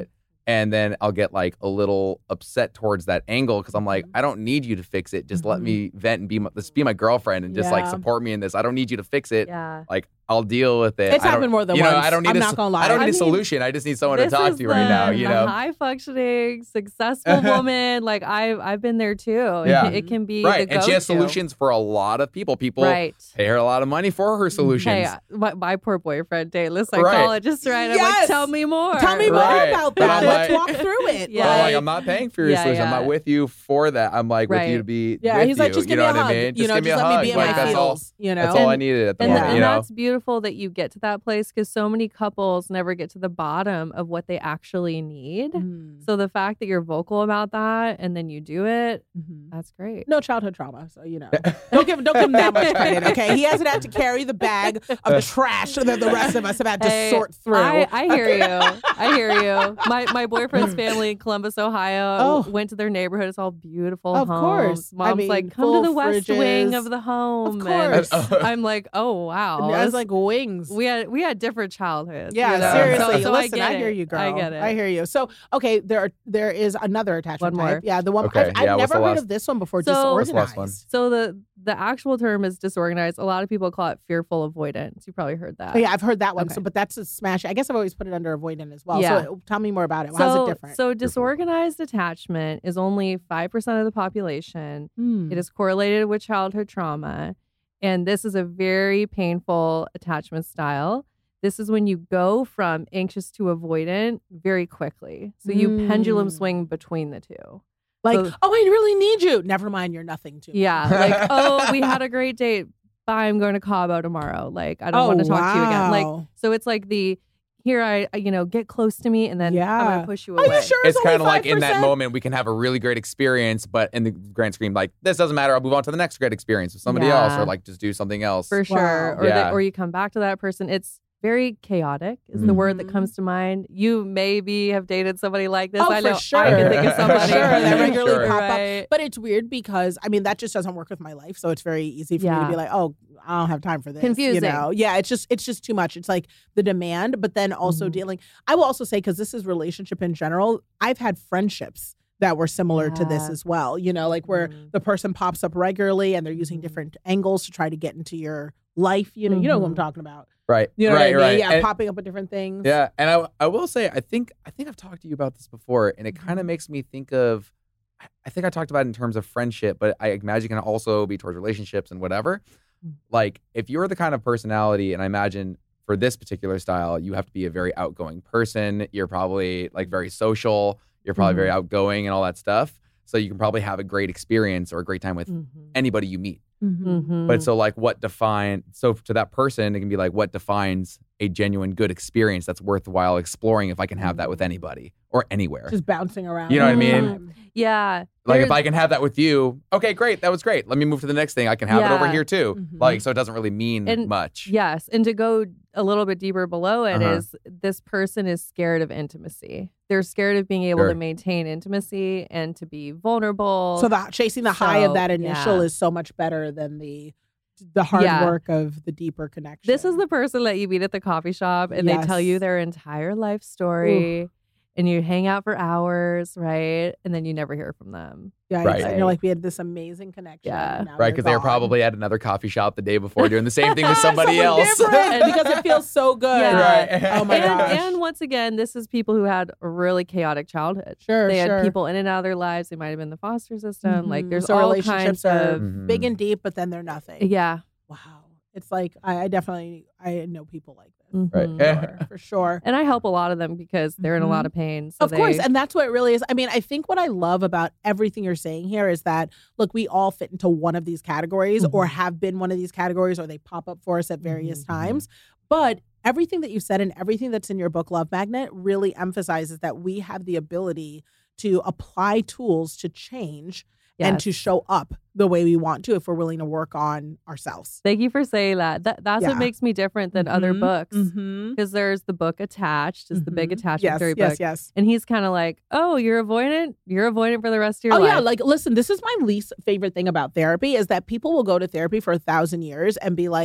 And then I'll get like a little upset towards that angle because I'm like, Mhm. I don't need you to fix it. Just let Mhm. me vent and be my, just be my girlfriend and just like Yeah. support me in this. I don't need you to fix it. Yeah. Like I'll deal with it. It's I don't- happened more than you know, once. I don't need I'm a, not s- gonna lie. I don't need I a mean, solution. I just need someone to This talk is to right the- now. You the know, high functioning, successful woman. Like I've I've been there too. Yeah. It, it can be right? the And she has go-to. solutions for a lot of people. People Right. pay her a lot of money for her solutions. Hey, my, my poor boyfriend, dateless Right. psychologist, right? I'm like, Yes. tell me more. Tell me more Right. about But that. I'm Let's like- walk through it. Yeah. But I'm like, Like, I'm not paying for your Yeah, solution. I'm yeah. not with you for that. I'm like with you Right. to be yeah, with he's like, you. just you give know me a what hug. I mean? You Just know, give me just a let hug. me be in like my that's all. feels. You know, That's all I needed at the And, moment. and You know. that's beautiful that you get to that place because so many couples never get to the bottom of what they actually need. Mhm. So the fact that you're vocal about that and then you do it, Mhm. that's great. No childhood trauma, so you know. Don't give don't give him that much credit, okay? He hasn't had to carry the bag of trash that the rest of us have had to Hey, sort through. I, I hear you. I hear you. My my boyfriend's family in Columbus, Ohio, Oh. went to their neighborhood. It's all beautiful Of homes. course. I Mom's mean, like, come full to the west fridges. wing of the home. Of And course. I'm like, oh wow. I was like wings. we had we had different childhoods. Yeah, you know? seriously. So, so Listen, I, I, get hear it. you, girl. I get it. I hear you. So, okay, there are, there is another attachment One more. type. Yeah, the one Okay, I've, I've yeah, what's never the heard last- of this one before. So- What's Disorganized. the last one? So the the actual term is disorganized. A lot of people call it fearful avoidance. You probably heard that. Oh, yeah, I've heard that one. Okay. So, but that's a smash. I guess I've always put it under avoidant as well. Yeah. So, tell me more about it. So, How's it different? so disorganized attachment is only five percent of the population. Hmm. It is correlated with childhood trauma. And this is a very painful attachment style. This is when you go from anxious to avoidant very quickly. So you pendulum Mm. swing between the two. Like, so- oh, I really need you. Never mind, you're nothing to me. Yeah. Like, oh, we had a great date. Bye, I'm going to Cabo tomorrow. Like, I don't Oh, want to talk to you again. Like, wow. so it's like the, here I, I- you know, get close to me and then I'm Yeah. going to push you Are away. you sure It's only kind of like in that five percent? moment we can have a really great experience, but in the grand scheme, like this doesn't matter. I'll move on to the next great experience with somebody else, Yeah. or like just do something else. For sure. Wow. Or, Yeah. that, or you come back to that person. It's very chaotic is the word that Mhm. comes to mind. You maybe have dated somebody like this. Oh, I know for sure. I can think of For somebody. sure, that regularly Sure. pop up. Right. But it's weird because I mean that just doesn't work with my life, so it's very easy for me to Yeah. be like, oh, I don't have time for this. Confusing. You know? Yeah, it's just it's just too much. It's like the demand, but then also Mhm. dealing. I will also say because this is relationship in general. I've had friendships that were similar to this Yeah. as well. You know, like where Mhm. the person pops up regularly and they're using Mhm. different angles to try to get into your life. You know, you know who I'm Mhm. talking about. Right. You know right. what I mean? Right. Yeah, And- popping up with different things. Yeah, and I I will say I think I think I've talked to you about this before, and it kind Mm-hmm. of makes me think of. I- I think I talked about it in terms of friendship, but I imagine it can also be towards relationships and whatever. Mm. Like if you're the kind of personality, and I imagine for this particular style, you have to be a very outgoing person. You're probably like very social. You're probably very Mm-hmm. outgoing and all that stuff. So you can probably have a great experience or a great time with Mhm. anybody you meet. Mhm. Mhm. But so like what define so to that person it can be like what defines a genuine good experience that's worthwhile exploring if I can have that with anybody or anywhere. Just bouncing around. You know what I all the mean? time. Yeah. Like if There's- I can have that with you, okay, great, that was great. Let me move to the next thing. I can have it over Yeah. here too. Mhm. Like so it doesn't really mean And- much. Yes. And to go a little bit deeper below it is Uh-huh. this person is scared of intimacy. They're scared of being able Sure. to maintain intimacy and to be vulnerable. So the chasing the high of So, that initial yeah. is so much better than the the hard Yeah. work of the deeper connection. This is the person that you meet at the coffee shop and they tell you Yes. their entire life story and you hang out for hours, right? And then you never hear from them. yeah, Right. and you're like we had this amazing connection. Yeah. and now Right, they're because they were gone. probably at another coffee shop the day before doing the same thing with somebody Someone else. different, because it feels so good. Yeah. Right. Oh my and, gosh. and once again, this is people who had a really chaotic childhood. Sure, They sure. had people in and out of their lives. They might have been in the foster system. Like Mhm. there's so all relationships kinds are of Mhm. big and deep, but then they're nothing. yeah. Wow. It's like I, I definitely I know people like this. Right. Mhm. For sure, for sure. And I help a lot of them because they're in a lot of pain. So Of course, they- and that's what it really is. I mean, I think what I love about everything you're saying here is that look, we all fit into one of these categories or have been one of these categories or they pop up for us at various Mhm. times. But everything that you said and everything that's in your book Love Magnet really emphasizes that we have the ability to apply tools to change and to Yes. show up the way we want to if we're willing to work on ourselves. Thank you for saying that. That that's Yeah. what makes me different than other Mhm, books. mhm, Because there's the book Attached, is the big mhm. attachment Yes, theory yes, book. yes. And he's kind of like, oh, you're avoidant? You're avoidant for the rest of your Oh life. yeah, like listen, this is my least favorite thing about therapy is that people will go to therapy for a thousand years and be like,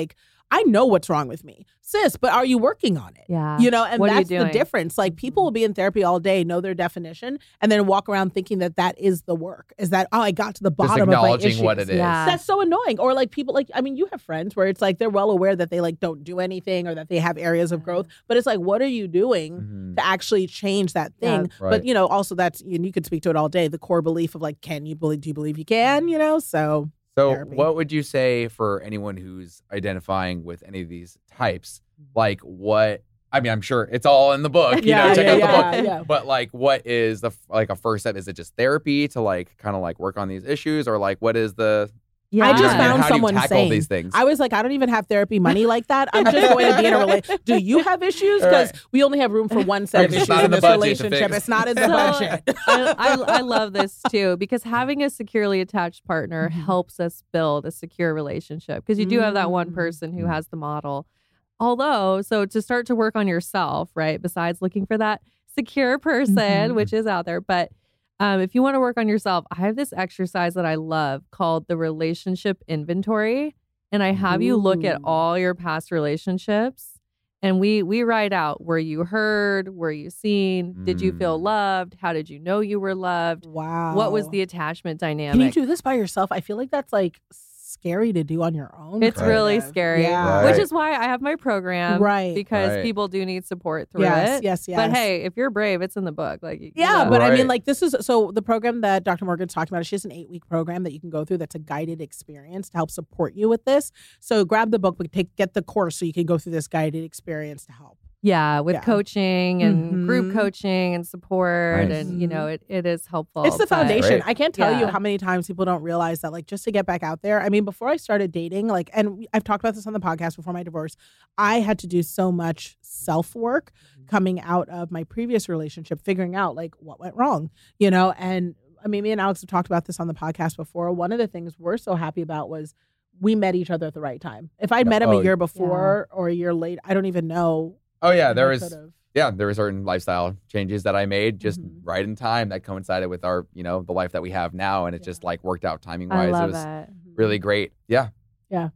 I know what's wrong with me, sis, but are you working on it? Yeah. You know, and What are you that's the doing? difference. Like people will be in therapy all day, know their definition, and then walk around thinking that that is the work. Is that, oh, I got to the Just bottom of my acknowledging issues. what it is. Yeah. That's so annoying. Or like people like, I mean, you have friends where it's like they're well aware that they like don't do anything or that they have areas of growth, but it's like, what are you doing Mhm. to actually change that thing? Yeah. Right. But you know, also that's, and you could speak to it all day, the core belief of like, can you believe, do you believe you can, you know? So So, therapy. what would you say for anyone who's identifying with any of these types? Like, what? I mean, I'm sure it's all in the book. You know, check yeah, out the yeah, book. yeah. But like, what is the like a first step? Is it just therapy to like kind of like work on these issues, or like what is the? Yeah. I just You know what I mean? found How do you someone tackle saying, these things? I was like, I don't even have therapy money like that. I'm just going to be in a relationship. Do you have issues? Because Right. we only have room for one set of It's issues not in in the this budget to relationship. fix. It's not in the So, budget. I, I, I love this too, because having a securely attached partner Mhm. helps us build a secure relationship, because you do have that one Mm. person who Mm. has the model. Although, so to start to work on yourself, right, besides looking for that secure person, Mhm. which is out there, but um, if you want to work on yourself, I have this exercise that I love called the relationship inventory. And I have you look at Ooh. all your past relationships, and we we write out, were you heard? Were you seen? Did you feel Mm. loved? How did you know you were loved? Wow. What was the attachment dynamic? Can you do this by yourself? I feel like that's like scary to do on your own. It's kind really of. scary, Yeah. which Right. is why I have my program, Right. Because Right. people do need support through Yes, it. yes, yes. But hey, if you're brave, it's in the book. Like, you Yeah, know. but I mean, Right. like, this is so the program that Doctor Morgan's talking about. She has an eight week program that you can go through. That's a guided experience to help support you with this. So grab the book, but take get the course so you can go through this guided experience to help. yeah, with Yeah. coaching and Mhm. group coaching and support, Nice. and you know, it, it is helpful. It's the but- foundation. Right. I can't tell you Yeah. how many times people don't realize that, like, just to get back out there. I mean, before I started dating, like, and I've talked about this on the podcast before my divorce, I had to do so much self work coming out of my previous relationship, figuring out like what went wrong, you know. And I mean, me and Alex have talked about this on the podcast before. One of the things we're so happy about was we met each other at the right time. If I'd Yeah. met him Oh, a year before or a year late, I don't even know. Oh yeah, there I was could've. yeah, there were certain lifestyle changes that I made just Mhm. right in time that coincided with our, you know, the life that we have now, and it just Yeah. like worked out timing I wise. love It was it. really great. Yeah. Yeah.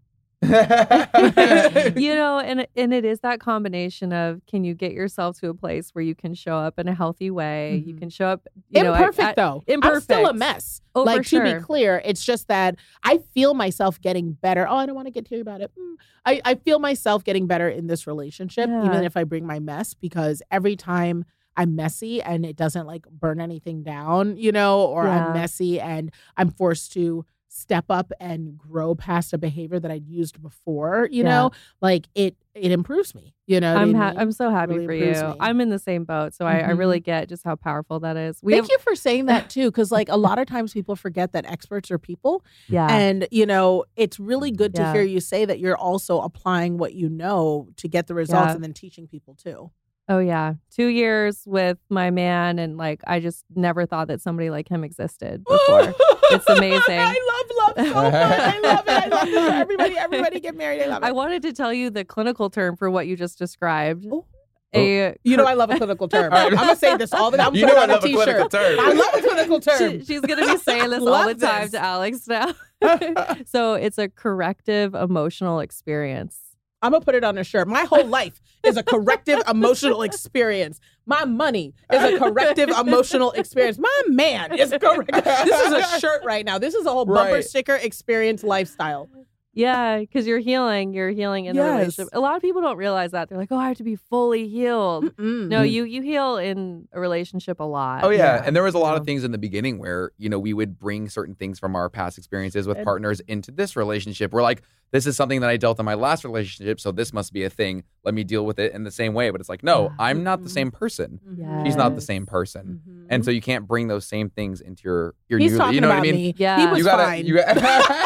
You know, and and it is that combination of, can you get yourself to a place where you can show up in a healthy way? You Mhm. can show up, you know, at- Imperfect at- though. I'm still a imperfect. mess. Oh, like for to sure. be clear, it's just that I feel myself getting better. Oh, I don't want to get teary about it. Mm. I, I feel myself getting better in this relationship, Yeah. even if I bring my mess, because every time I'm messy and it doesn't like burn anything down, you know, or Yeah. I'm messy and I'm forced to step up and grow past a behavior that I'd used before, you Yeah. know, like it it improves me. You know, what I'm I ha- mean? I'm so happy Really for you. improves me. I'm in the same boat, so I, I Mhm. really get just how powerful that is. We Thank have, you for saying that too, because like a lot of times people forget that experts are people. yeah, And, you know, it's really good to Yeah. hear you say that you're also applying what you know to get the results Yeah. and then teaching people too. oh yeah, two years with my man, and like I just never thought that somebody like him existed before. It's amazing. I love love so much. I love it. I love it. Everybody, everybody get married. I love it. I wanted to tell you the clinical term for what you just described. Oh. A You know I love a clinical term. All right. I'm gonna say this all the time. I'm You putting know I it on love a a clinical t-shirt. term. I love a clinical term. She, she's gonna be saying this all Love the time this. to Alex now. So it's a corrective emotional experience. I'm gonna put it on a shirt. My whole life is a corrective emotional experience. My money is a corrective emotional experience. My man is correct. This is a shirt right now. This is a whole bumper Right. sticker experience lifestyle. Yeah, because you're healing. You're healing in the Yes. relationship. A lot of people don't realize that. They're like, "Oh, I have to be fully healed." Mm-mm. No, you you heal in a relationship a lot. Oh yeah. Yeah. And there was a lot Yeah. of things in the beginning where, you know, we would bring certain things from our past experiences with And- partners into this relationship. We're like, this is something that I dealt in my last relationship, so this must be a thing. Let me deal with it in the same way. But it's like, no, Yeah. I'm not the Mhm. same person. Mhm. She's not the Yes. same person. Mhm. And so you can't bring those same things into your your He's new talking you know about what I mean? me. Yeah. He was you gotta fine. you got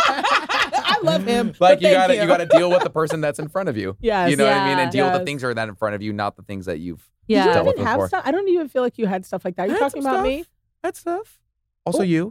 I love him. Like but you thank gotta you. you gotta deal with the person that's in front of you. Yes. You know what I mean? Yeah. And deal with Yes. the things that are that in front of you, not the things that you've Yeah. Did you dealt with even have before. stuff? I don't even feel like you had stuff like that. You're I had talking some about stuff. me? That stuff. Also you.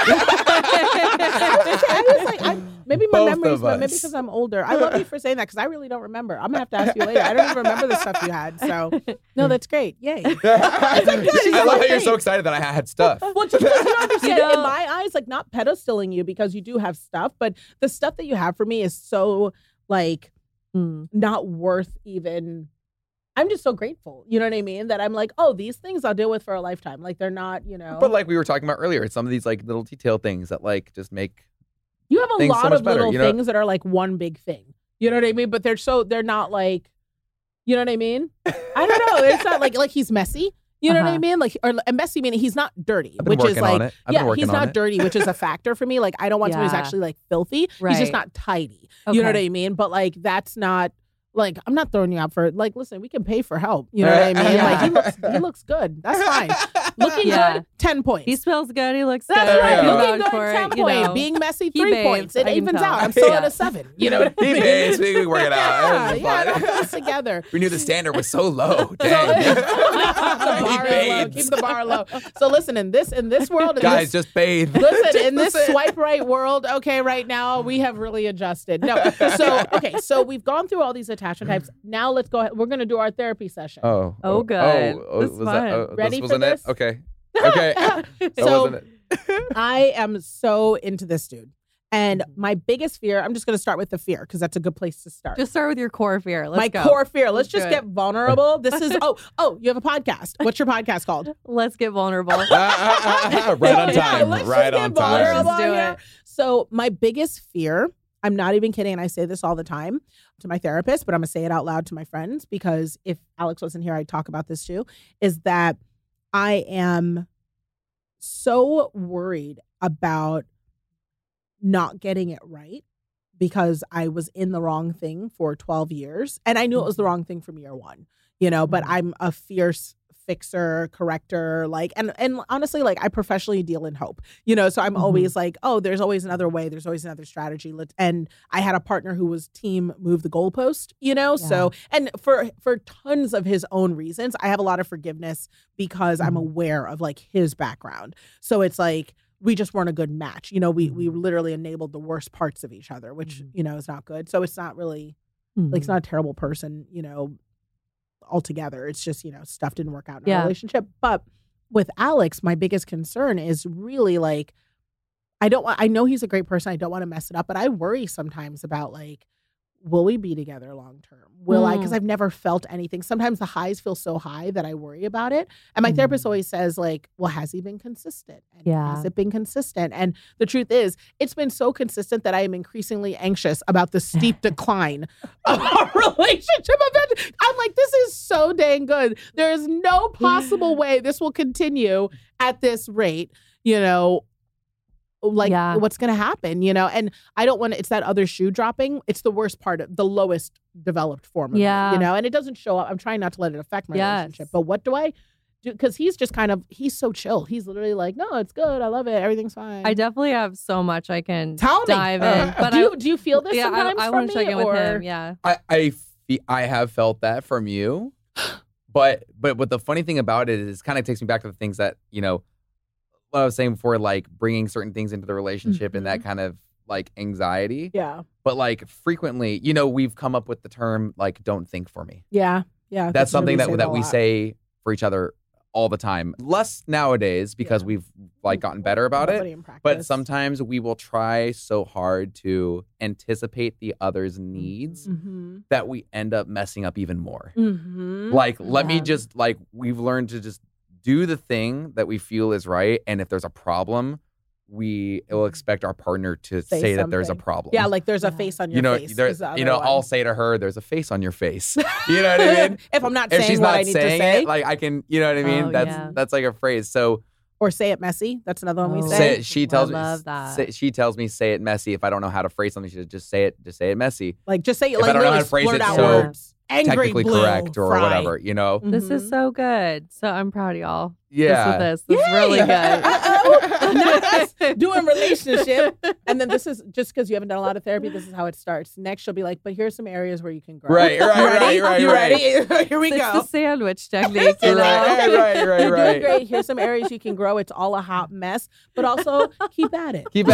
I just, I just like, I, maybe my Both memories, of but maybe us. because I'm older. I love you for saying that because I really don't remember. I'm gonna have to ask you later. I don't even remember the stuff you had. So no, that's great. Yay. I She's love like, how you're so "Hey." excited that I had stuff. Well, just because you don't understand, You know- in my eyes, like not pedestaling you because you do have stuff, but the stuff that you have for me is so like Mm. not worth even. I'm just so grateful. You know what I mean? That I'm like, oh, these things I'll deal with for a lifetime. Like they're not, you know. But like we were talking about earlier, it's some of these like little detail things that like just make you have a things so lot much of better, little you know? things that are like one big thing. You know what I mean? But they're so they're not like, you know what I mean? I don't know. It's not like like he's messy. You know Uh-huh. what I mean? Like, or and messy meaning he's not dirty, I've been which is working on like, it. I've been yeah, working he's on not it. dirty, which is a factor for me. Like, I don't want someone who's Yeah. actually like filthy. He's Right. just not tidy. You know what Okay. I mean? But like, that's not like I'm not throwing you out for like. Listen, we can pay for help. You know what I mean? Yeah. Like he looks, he looks good. That's fine. Looking Yeah. good, ten points. He smells good. He looks That's good. right. Yeah. I can Looking vouch good, for ten it, you point. know. Being messy, He three bathes, points. It I can evens tell. out. I'm still Yeah. at a seven. You know what I He mean? pays, we can work it Yeah, out. It's yeah, fine. it all goes together. We knew the standard was so low. So, Dang. the bar He low. bathes. Keep the bar low. So listen, in this in this world, in Guys, this, just bathe. listen in this Listen. swipe right world. Okay, right now we have really adjusted. No, so okay, so we've gone through all these attachment types. Now let's go ahead. We're gonna do our therapy session. Oh. Oh, good. Oh, This was is that, fun. oh, Ready this for wasn't this? it? Okay. Okay. That so wasn't it. I am so into this dude. And my biggest fear, I'm just going to start with the fear because that's a good place to start. Just start with your core fear. Let's my go. core fear. Let's Let's just do get it. vulnerable. This is, oh, oh, you have a podcast. What's your podcast called? Let's get vulnerable. Ah, ah, ah, ah, right on Yeah, time. let's just Right get on vulnerable Let's time. do here. it. So my biggest fear, I'm not even kidding, and I say this all the time to my therapist, but I'm going to say it out loud to my friends because if Alex wasn't here, I'd talk about this too, is that I am so worried about not getting it right because I was in the wrong thing for twelve years. And I knew it was the wrong thing from year one, you know, but I'm a fierce fixer, corrector, like, and, and honestly, like I professionally deal in hope, you know, so I'm Mhm. always like, oh, there's always another way. There's always another strategy. Let's, and I had a partner who was team move the goalpost, you know, so, and for, for tons of his own reasons, I have a lot of forgiveness because I'm aware of like his background. So it's like, we just weren't a good match. You know, we, we literally enabled the worst parts of each other, which, you know, is not good. So it's not really, like, it's not a terrible person, you know, altogether. It's just, you know, stuff didn't work out in Yeah. our relationship. But with Alex, my biggest concern is really like, I don't want, I know he's a great person. I don't want to mess it up, but I worry sometimes about like, will we be together long term? Will I? Because I've never felt anything. Sometimes the highs feel so high that I worry about it. And my therapist always says, like, well, has he been consistent? And Yeah. has it been consistent? And the truth is, it's been so consistent that I am increasingly anxious about the steep decline of our relationship. I'm like, this is so dang good. There is no possible way this will continue at this rate, you know. Like Yeah. what's going to happen, you know? And I don't want to, it's that other shoe dropping. It's the worst part of the lowest developed form of Yeah. it, you know? And it doesn't show up. I'm trying not to let it affect my Yes. relationship. But what do I do? Because he's just kind of, he's so chill. He's literally like, no, it's good. I love it. Everything's fine. I definitely have so much I can Tell me. dive in. But do, I, you, do you feel this yeah, sometimes I, I from want me? to check in or? with him. Yeah. I I, fe- I have felt that from you, but but what the funny thing about it is, kind of takes me back to the things that you know, what I was saying before, like bringing certain things into the relationship and that kind of like anxiety. Yeah. But like frequently, you know, we've come up with the term like "don't think for me." Yeah. Yeah. That's something really that say that a we lot. say for each other all the time. Less nowadays because Yeah. we've like gotten better about Put it. in practice. But sometimes we will try so hard to anticipate the other's needs Mm-hmm. that we end up messing up even more. Mm-hmm. Like, let me Yeah. just, like, we've learned to just do the thing that we feel is right. And if there's a problem, we will expect our partner to Say say, that there's a something. problem. Yeah, like there's a Yeah. face on your you know, face. there, is the you other know, one. I'll say to her, "There's a face on your face." You know what I mean? if I'm not If saying she's what not I need to saying say, it, like I can, you know what I mean? Oh, that's yeah. that's like a phrase. So or say it messy. That's another one we Oh. say. say, she tells I me, love that. Say, she tells me, say it messy. If I don't know how to phrase something, she says, just say it, just say it messy. Like just say it. If I Like don't know how literally to phrase blurt it out so words. Angry Technically blue correct or fry. whatever, you know? This is Mhm. so good. So I'm proud of y'all. Yeah. This with this. This is really good. Uh-oh. Not us doing relationship. And then this is just because you haven't done a lot of therapy, this is how it starts. Next, she'll be like, but here's some areas where you can grow. Right, right, You ready? right, right, You right. ready? Here we It's go. the sandwich technique. You know? Right, right, right, You're right. doing great. Here's some areas you can grow. It's all a hot mess, but also keep at it. Keep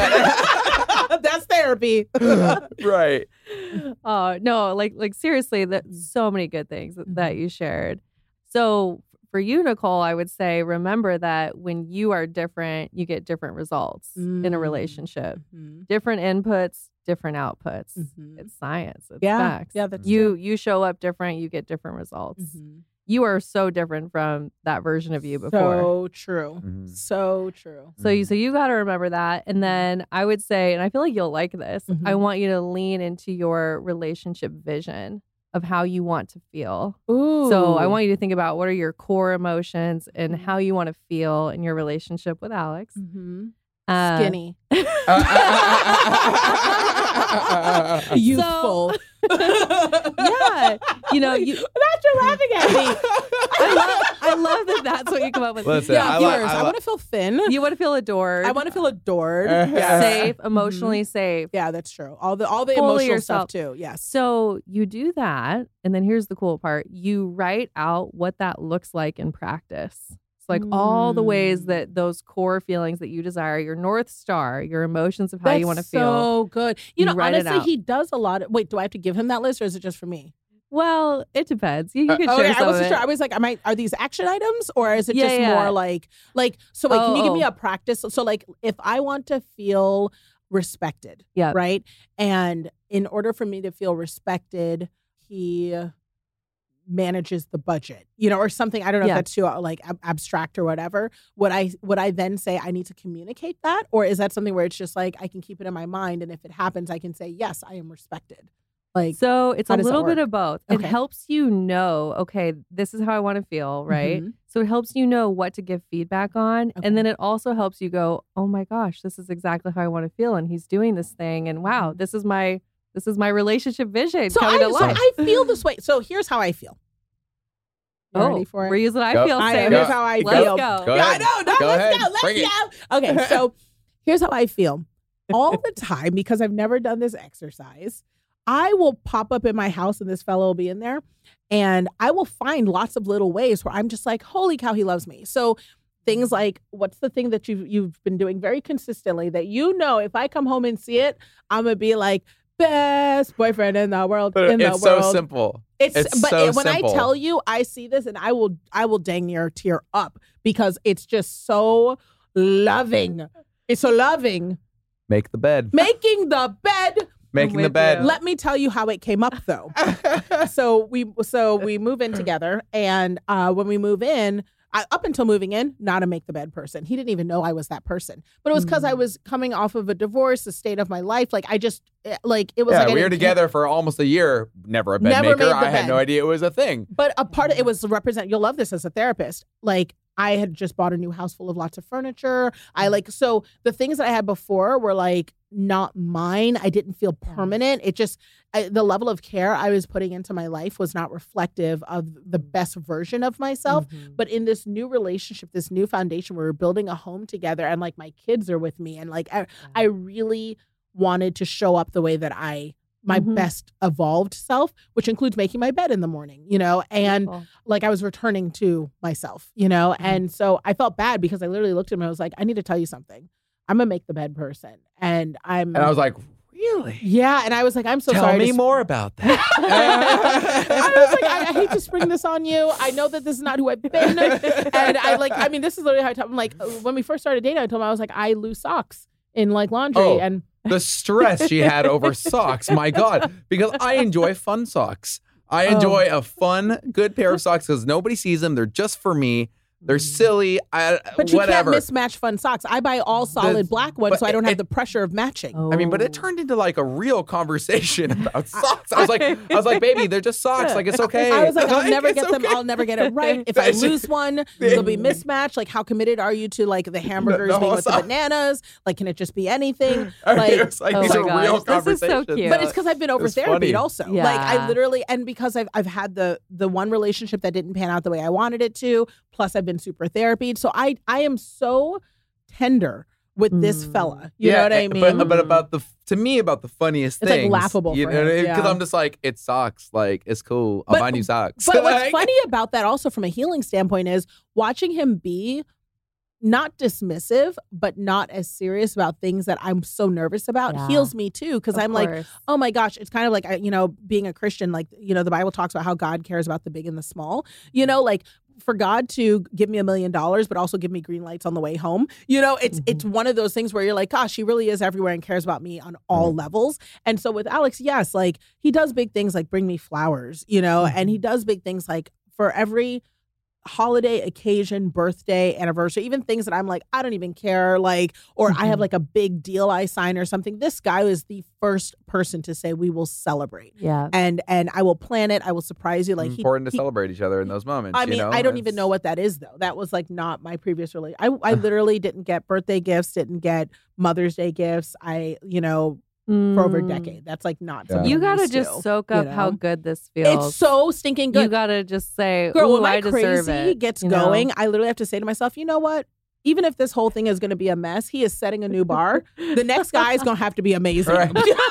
at That's therapy. it. Right. Oh no, like like seriously, that so many good things that, that Mm-hmm. you shared. So for you, Nicole, I would say remember that when you are different, you get different results in a Mm. relationship. Mhm. Different inputs, different outputs. Mhm. It's science. It's Yeah. facts. Yeah, that's you true. you show up different, you get different results. Mhm. You are so different from that version of you before. So true. Mhm. So true. So you so you got to remember that. And then I would say, and I feel like you'll like this, I Mhm. want you to lean into your relationship vision of how you want to feel. Ooh. So I want you to think about what are your core emotions and how you want to feel in your relationship with Alex. Mhm. Uh, Skinny. Uh, Youthful. yeah. You know, you Not you laughing at me. I love I love that that's what you come up with. Listen, Yeah, I, viewers. like, I, I, want to feel thin. You want to feel adored. I want to feel adored. Uh-huh. Yes. safe, emotionally safe. Yeah, that's true. All the all the Fully emotional yourself. stuff too. Yes. So you do that, and then here's the cool part. You write out what that looks like in practice. It's like all the ways Mm. that those core feelings that you desire, your North Star, your emotions of how That's you want to feel. so good. You, You know, write it honestly, out. he does a lot of. Wait, do I have to give him that list, or is it just for me? Well, it depends. You, you can Oh, share yeah, some I wasn't of it. sure. I was like, am I? Are these action items, or is it Yeah, just yeah. more like, like? So wait, can you give me Oh, oh. a practice? So like, if I want to feel respected, Yeah. right, and in order for me to feel respected, he manages the budget, you know, or something. I don't know Yeah. if that's too uh, like ab- abstract or whatever. Would I would I then say I need to communicate that, or is that something where it's just like I can keep it in my mind, and if it happens, I can say yes, I am respected. Like, So it's how a does that little bit work? of both. It Okay. helps you know, okay, this is how I want to feel, right? Mhm. So it helps you know what to give feedback on. Okay. And then it also helps you go, oh my gosh, this is exactly how I want to feel. And he's doing this thing. And wow, this is my this is my relationship vision so coming I to so life. I feel this way. So here's how I feel. You oh, ready for it? reason I Go. feel I, safe. here's how I Let's feel. go. Go Yeah, I ahead. know. No, Go let's ahead. go. Let's Bring it. go. Okay, so here's how I feel. All the time, because I've never done this exercise, I will pop up in my house and this fellow will be in there, and I will find lots of little ways where I'm just like, holy cow, he loves me. So things like, what's the thing that you've you've been doing very consistently that you know if I come home and see it, I'm gonna be like, best boyfriend in the world. But in the it's so world. simple. It's, It's but so it- when simple. I tell you, I see this and I will I will dang near tear up because it's just so loving. It's so loving. Make the bed. Making the bed. Making the with bed. you. Let me tell you how it came up though. so we so we move in together, and uh, when we move in, I, up until moving in, not a make the bed person. He didn't even know I was that person. But it was because I Mm. was coming off of a divorce, the state of my life. Like I just eh, like it was yeah, like I we were didn't- together for almost a year. Never a bed Never maker. made the I had no bed. idea it was a thing. But a part of it was to represent, you'll love this as a therapist. Like I had just bought a new house full of lots of furniture. I like, so the things that I had before were like not mine. I didn't feel permanent. It just, I, the level of care I was putting into my life was not reflective of the best version of myself. Mhm. But in this new relationship, this new foundation, where we're building a home together and like my kids are with me. And like, I, I really wanted to show up the way that I, my Mhm. best evolved self, which includes making my bed in the morning, you know, and Beautiful. like I was returning to myself, you know, Mm-hmm. and so I felt bad because I literally looked at him and I was like, I need to tell you something. I'm a make the bed person, and I'm. And I was like, really? yeah, and I was like, I'm so Tell sorry. me to- more about that. I was like, I, I hate to spring this on you. I know that this is not who I've been, and I like. I mean, this is literally how I told him. Like when we first started dating, I told him I was like, I lose socks in like laundry, Oh. and The stress she had over socks, my God. Because I enjoy fun socks. I Oh. enjoy a fun, good pair of socks because nobody sees them. They're just for me. They're silly. I, but you whatever. can't mismatch fun socks. I buy all solid The- black ones, but so I don't have it- the pressure of matching. Oh. I mean, but it turned into like a real conversation about socks. I was like, I was like, baby, they're just socks. Like it's okay. I was like, I'll never It's get them. okay. I'll never get it right. If I lose one, they'll be mismatched. Like, how committed are you to like the hamburgers the being whole with the sock. bananas? Like, can it just be anything? I mean, Like, it's like oh these my are gosh, real this is so conversations. cute. but it's because I've been over It's funny. therapied also. Like, I Yeah. literally, and because I've I've had the the one relationship that didn't pan out the way I wanted it to. Plus, I've been super therapied, so I I am so tender with this Mm. fella. You know what I mean? But, but about the to me about the funniest It's, like, things, laughable You for know, him, because yeah. I'm just like, it sucks. Like it's cool. I'll But- buy new socks. But what's Like- funny about that also from a healing standpoint is watching him be not dismissive, but not as serious about things that I'm so nervous about Yeah. heals me too. Because Of I'm like, course. oh my gosh, it's kind of like, I- you know, being a Christian, like, you know, the Bible talks about how God cares about the big and the small, you know, like for God to give me a million dollars, but also give me green lights on the way home. You know, it's, Mm-hmm. it's one of those things where you're like, gosh, he really is everywhere and cares about me on all levels. And so with Alex, yes, like he does big things like bring me flowers, you know, Mm-hmm. and he does big things like for every holiday occasion, birthday, anniversary, even things that I'm like, I don't even care, like, or I have like a big deal I sign or something. This guy was the first person to say we will celebrate. Yeah. And and I will plan it. I will surprise you. Like It's he- important to he, celebrate each other in those moments. I you mean, know? I don't even It's- know what that is though. That was like not my previous relationship. I I literally didn't get birthday gifts, didn't get Mother's Day gifts. I, you know, for over a Mm. decade. That's like not Yeah. something You I'm gotta used just to, soak you up how know? good this feels. It's so stinking good. You gotta just say, Girl, "Ooh, when my I deserve crazy it." gets you know? going, I literally have to say to myself, you know what? Even if this whole thing is going to be a mess, he is setting a new bar. The next guy is going to have to be amazing Right.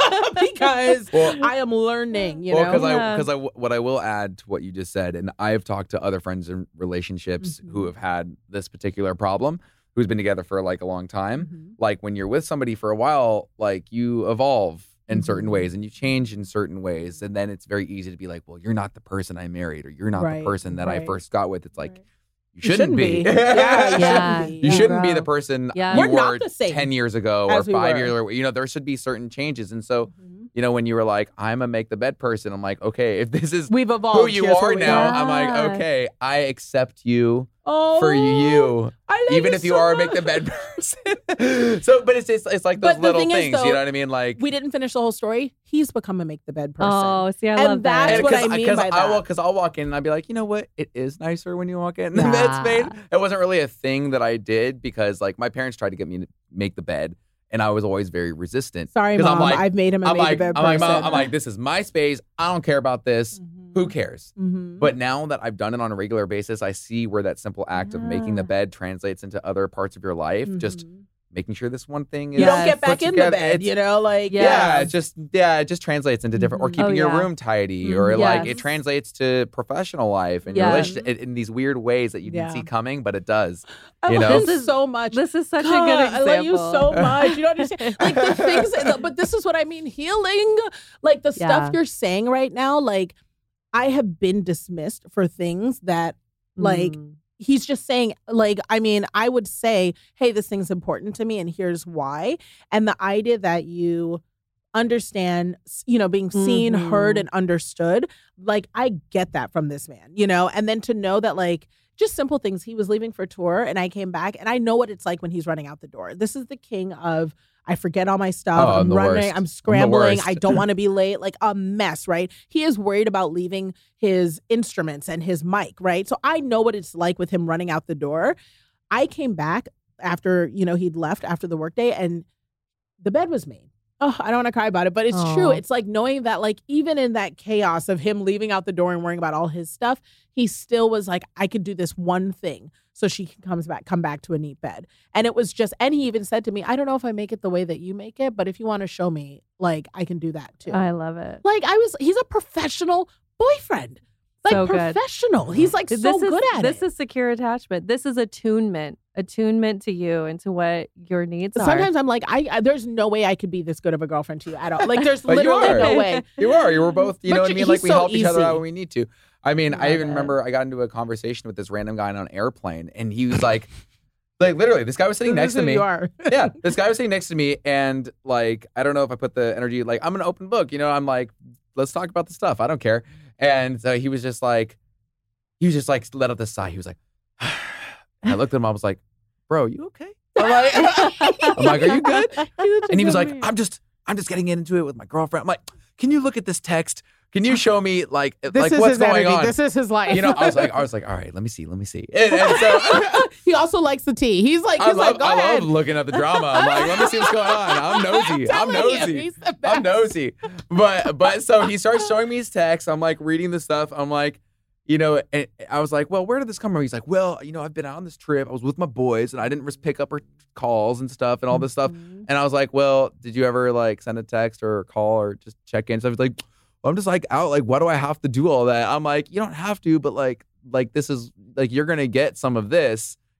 because Well- I am learning, you well, know? because Yeah. I because I what I will add to what you just said, and I've talked to other friends in relationships Mhm. who have had this particular problem, who's been together for like a long time. Mhm. Like when you're with somebody for a while, like you evolve in certain Mhm. ways and you change in certain ways, and then it's very easy to be like, well, you're not the person I married, or you're not Right, the person that I right. first got with. It's like Right. you shouldn't, be. Yeah, you Yeah. shouldn't be. You Yeah. shouldn't be Bro. the person Yeah. you We're not were the same ten years ago or as we five were. years ago. You know, there should be certain changes. And so, Mhm. you know, when you were like, I'm a make the bed person, I'm like, okay, if this is We've evolved. who you Here's are where we now, are. I'm like, Yeah. okay, I accept you Oh, for you. I love Even if you so are a much. make the bed person. So, but it's just, it's like those But the little thing is, things, though, you know what I mean? Like, We didn't finish the whole story. He's become a make the bed person. Oh, see, I And love that. that's what I because mean because by I that. will, because I'll walk in and I'll be like, you know what? It is nicer when you walk in. Yeah. That's made. It wasn't really a thing that I did because like my parents tried to get me to make the bed, and I was always very resistant. Sorry, 'Cause mom. I'm like, I've made him a I'm make like, the bed I'm like, person. Mom, I'm like, this is my space. I don't care about this. Who cares? Mhm. But now that I've done it on a regular basis, I see where that simple act of making the Yeah. bed translates into other parts of your life. Just Mhm. making sure this one thing is you don't Yes. get put back in the together. bed, It's- you know, like Yeah. Yeah, it just yeah, it just translates into different, or Mhm. keeping Oh, your yeah. room tidy, Mhm. or like Yes. it translates to professional life and your Yeah. relationship in, in these weird ways that you Yeah. didn't see coming, but it does. I you love know? this so much. This is such God, a good example. I love you so much. You don't understand. Like the things, but this is what I mean. Healing, like the Yeah. stuff you're saying right now. Like I have been dismissed for things that, like, Mm. he's just saying, like, I mean, I would say, hey, this thing's important to me, and here's why. And the idea that you understand, you know, being seen, Mhm. heard, and understood, like, I get that from this man, you know, and then to know that, like, just simple things. He was leaving for tour and I came back and I know what it's like when he's running out the door. This is the king of I forget all my stuff. Oh, I'm I'm the running, worst. I'm I'm the scrambling. worst. I don't want to be late. Like a mess, right? He is worried about leaving his instruments and his mic, right? So I know what it's like with him running out the door. I came back after, you know, he'd left after the workday and the bed was made. Oh, I don't want to cry about it, but it's true. Aw. It's like knowing that, like, even in that chaos of him leaving out the door and worrying about all his stuff, he still was like, I could do this one thing so she can comes back, come back to a neat bed. And it was just, and he even said to me, I don't know if I make it the way that you make it, but if you want to show me, like, I can do that too. I love it. like, I was, he's a professional boyfriend. Like, So good. professional. He's like so this is, good at this it. is secure attachment. This is attunement, attunement to you and to what your needs are. Sometimes I'm like, I, I there's no way I could be this good of a girlfriend to you at all. Like, there's But you literally are. no way. You are. You were both, you But know what I you- mean? Like he's we so help each other out easy. when we need to. I mean, I I love even it. remember I got into a conversation with this random guy on an airplane, and he was like, like literally, this guy was sitting This next is to who me. You are. Yeah, this guy was sitting next to me, and like, I don't know if I put the energy, like, I'm an open book, you know, I'm like, let's talk about the stuff. I don't care. And so he was just like, he was just like, let out this sigh. He was like, and I looked at him, I was like, bro, you okay? I'm like, I'm like, are you good? And he was like, I'm just, I'm just getting into it with my girlfriend. I'm like, can you look at this text? Can you show me like, This like is what's his going energy. on? This is his life. You know, I was like, I was like, all right, let me see, let me see. And, and so he also likes the tea. He's like, I he's love, like, go I ahead. love looking at the drama. I'm like, let me see what's going on. I'm nosy. I'm telling you, nosy. he's the I'm best. nosy. But but so he starts showing me his text. I'm like reading the stuff. I'm like, you know, and I was like, well, where did this come from? He's like, well, you know, I've been out on this trip. I was with my boys and I didn't just pick up her calls and stuff and all this stuff. Mm-hmm. And I was like, well, did you ever like send a text or call or just check in? So he's like, well, I'm just like out. Like, why do I have to do all that? I'm like, you don't have to, but like, like this is like, you're going to get some of this.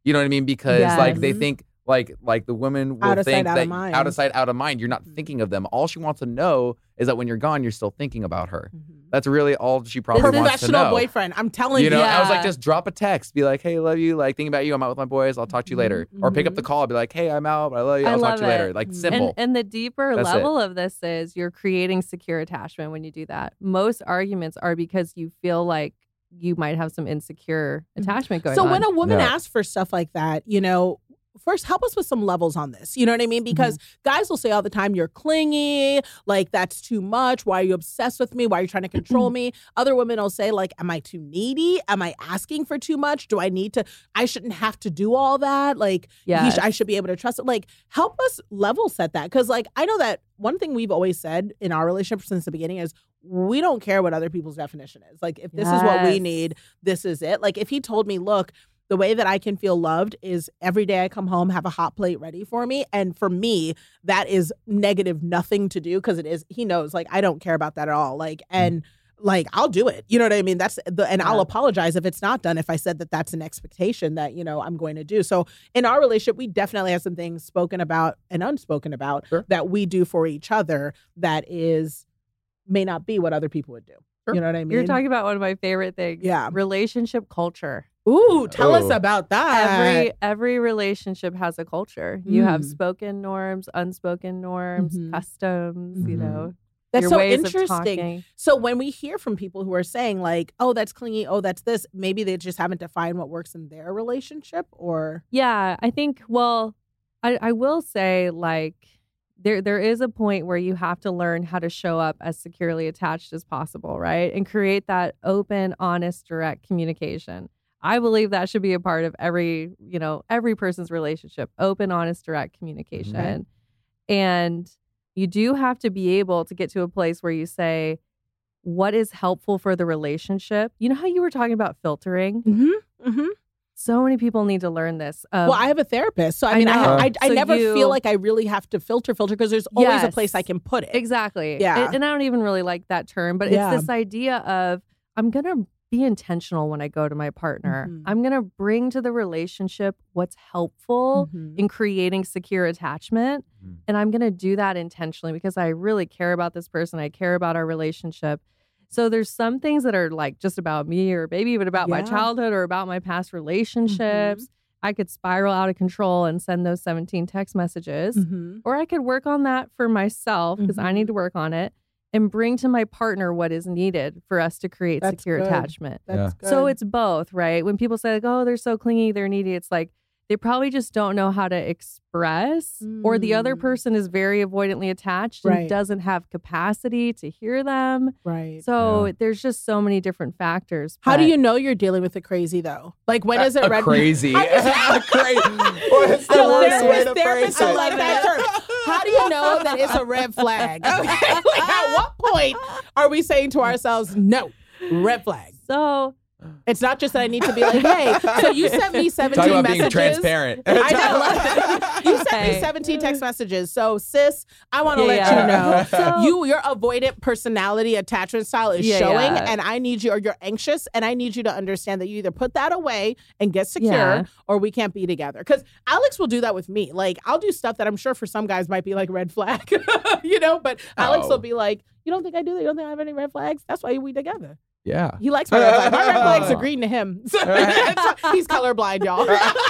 You know what I mean? Because like they Yes. think like like the woman will Out of sight, think out of that mind. out of sight, out of mind. You're not thinking of them. All she wants to know is that when you're gone, you're still thinking about her. That's really all she probably wants to Professional know. boyfriend. I'm telling You you. know, I was like, Yeah. just drop a text, be like, "Hey, love you." Like, thinking about you. I'm out with my boys. I'll talk to you later. Or pick up the call, be like, "Hey, I'm out. I love you. I I'll talk love to you later." it. Like, And- simple. And, and the deeper That's it. level of this is you're creating secure attachment when you do that. Most arguments are because you feel like you might have some insecure attachment going So on. when a woman Yeah. asks for stuff like that, you know, first help us with some levels on this. You know what I mean? Because guys will say all the time, you're clingy, like that's too much. Why are you obsessed with me? Why are you trying to control me? Other women will say, like, am I too needy? Am I asking for too much? Do I need to, I shouldn't have to do all that. Like, he Yes. sh- I should be able to trust it. Like, help us level set that. Cause like, I know that one thing we've always said in our relationship since the beginning is we don't care what other people's definition is. Like, if this is what we Yes. need, this is it. Like, if he told me, look, the way that I can feel loved is every day I come home, have a hot plate ready for me. And for me, that is negative nothing to do because it is, he knows, like, I don't care about that at all. Like, and like, I'll do it. You know what I mean? That's the, and I'll Yeah. apologize if it's not done, if I said that that's an expectation that, you know, I'm going to do. So in our relationship, we definitely have some things spoken about and unspoken about Sure. that we do for each other that is, may not be what other people would do. Sure. You know what I mean? You're talking about one of my favorite things. Yeah. Relationship culture. Ooh, tell us Ooh. about that. Every every relationship has a culture. You have Mm. spoken norms, unspoken norms, Mhm. customs, you Mhm. know. That's your so ways of interesting. talking. So when we hear from people who are saying like, "Oh, that's clingy. Oh, that's this," maybe they just haven't defined what works in their relationship, or Yeah, I think well, I, I will say like there there is a point where you have to learn how to show up as securely attached as possible, right? And create that open, honest, direct communication. I believe that should be a part of every, you know, every person's relationship, open, honest, direct communication. And you do have to be able to get to a place where you say, what is helpful for the relationship? You know how you were talking about filtering? mm-hmm, mm-hmm. So many people need to learn this. Um, Well, I have a therapist, so I I mean, I, know. I, I So never you- feel like I really have to filter, filter because there's always a Yes. place I can put it. Exactly. Yeah. And, and I don't even really like that term, but Yeah. it's this idea of I'm going to be intentional when I go to my partner. Mhm. I'm going to bring to the relationship what's helpful Mhm. in creating secure attachment. Mhm. And I'm going to do that intentionally because I really care about this person. I care about our relationship. So there's some things that are like just about me or maybe even about my Yeah. childhood or about my past relationships. I could spiral out of control and send those seventeen text messages. Mhm. Or I could work on that for myself because I Mhm. need to work on it and bring to my partner what is needed for us to create That's secure good. attachment. That's Yeah. good. So it's both, right? When people say like, "Oh, they're so clingy, they're needy," it's like they probably just don't know how to express, or the other Mm. person is very avoidantly attached and Right. doesn't have capacity to hear them. right. So Yeah. there's just so many different factors. How do but- you know you're dealing with the crazy though? Like when is it A red? crazy. I just- crazy. What's the So love worst it. way to therapist, phrase therapists are it? like that term. How do you know that it's a red flag? Okay. Like at what point are we saying to ourselves, no, red flag? So It's not just that I need to be like, hey, so you sent me Talk seventeen about messages. being transparent. I know. You sent me Hey. seventeen text messages. So, sis, I want to Yeah, let yeah. you know So- you your avoidant personality attachment style is Yeah, showing, yeah. and I need you, or you're anxious, and I need you to understand that you either put that away and get secure, Yeah. or we can't be together. Because Alex will do that with me. Like, I'll do stuff that I'm sure for some guys might be like red flag, you know. But Alex Oh. will be like, "You don't think I do that? You don't think I have any red flags? That's why we together." Yeah. He likes my red flags. My red flags are green to him. So he's colorblind, y'all.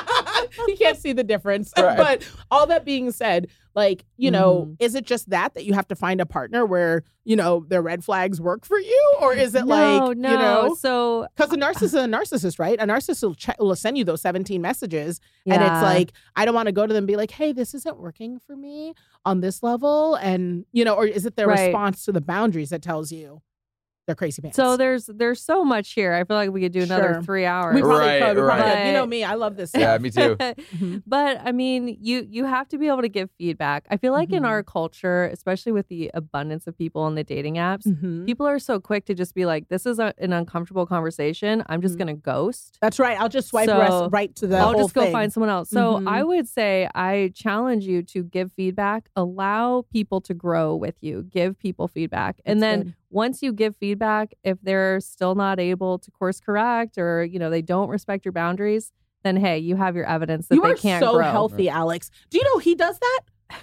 He can't see the difference. Right. But all that being said, like, you know, Mhm. is it just that that you have to find a partner where, you know, their red flags work for you? Or is it no, like, no. you know, So because a narcissist is a narcissist, right? A narcissist will, ch- will send you those seventeen messages. And Yeah. it's like, I don't want to go to them and be like, hey, this isn't working for me on this level. And, you know, or is it their Right. response to the boundaries that tells you they're crazy pants? So there's there's so much here. I feel like we could do another Sure. three hours. we probably Right, could. We probably right. could. You know me. I love this stuff. Yeah, me too. Mhm. But I mean, you you have to be able to give feedback. I feel like in Mhm. our culture, especially with the abundance of people on the dating apps, Mhm. people are so quick to just be like, "This is a, an uncomfortable conversation. I'm just Mhm. gonna ghost. That's right. I'll just swipe So, rest right to the I'll whole just go thing. find someone else." So Mhm. I would say I challenge you to give feedback. Allow people to grow with you. Give people feedback, and That's then good. once you give feedback, if they're still not able to course correct or you know they don't respect your boundaries, then hey, you have your evidence that you they are can't so grow. healthy, Alex. Do you know he does that?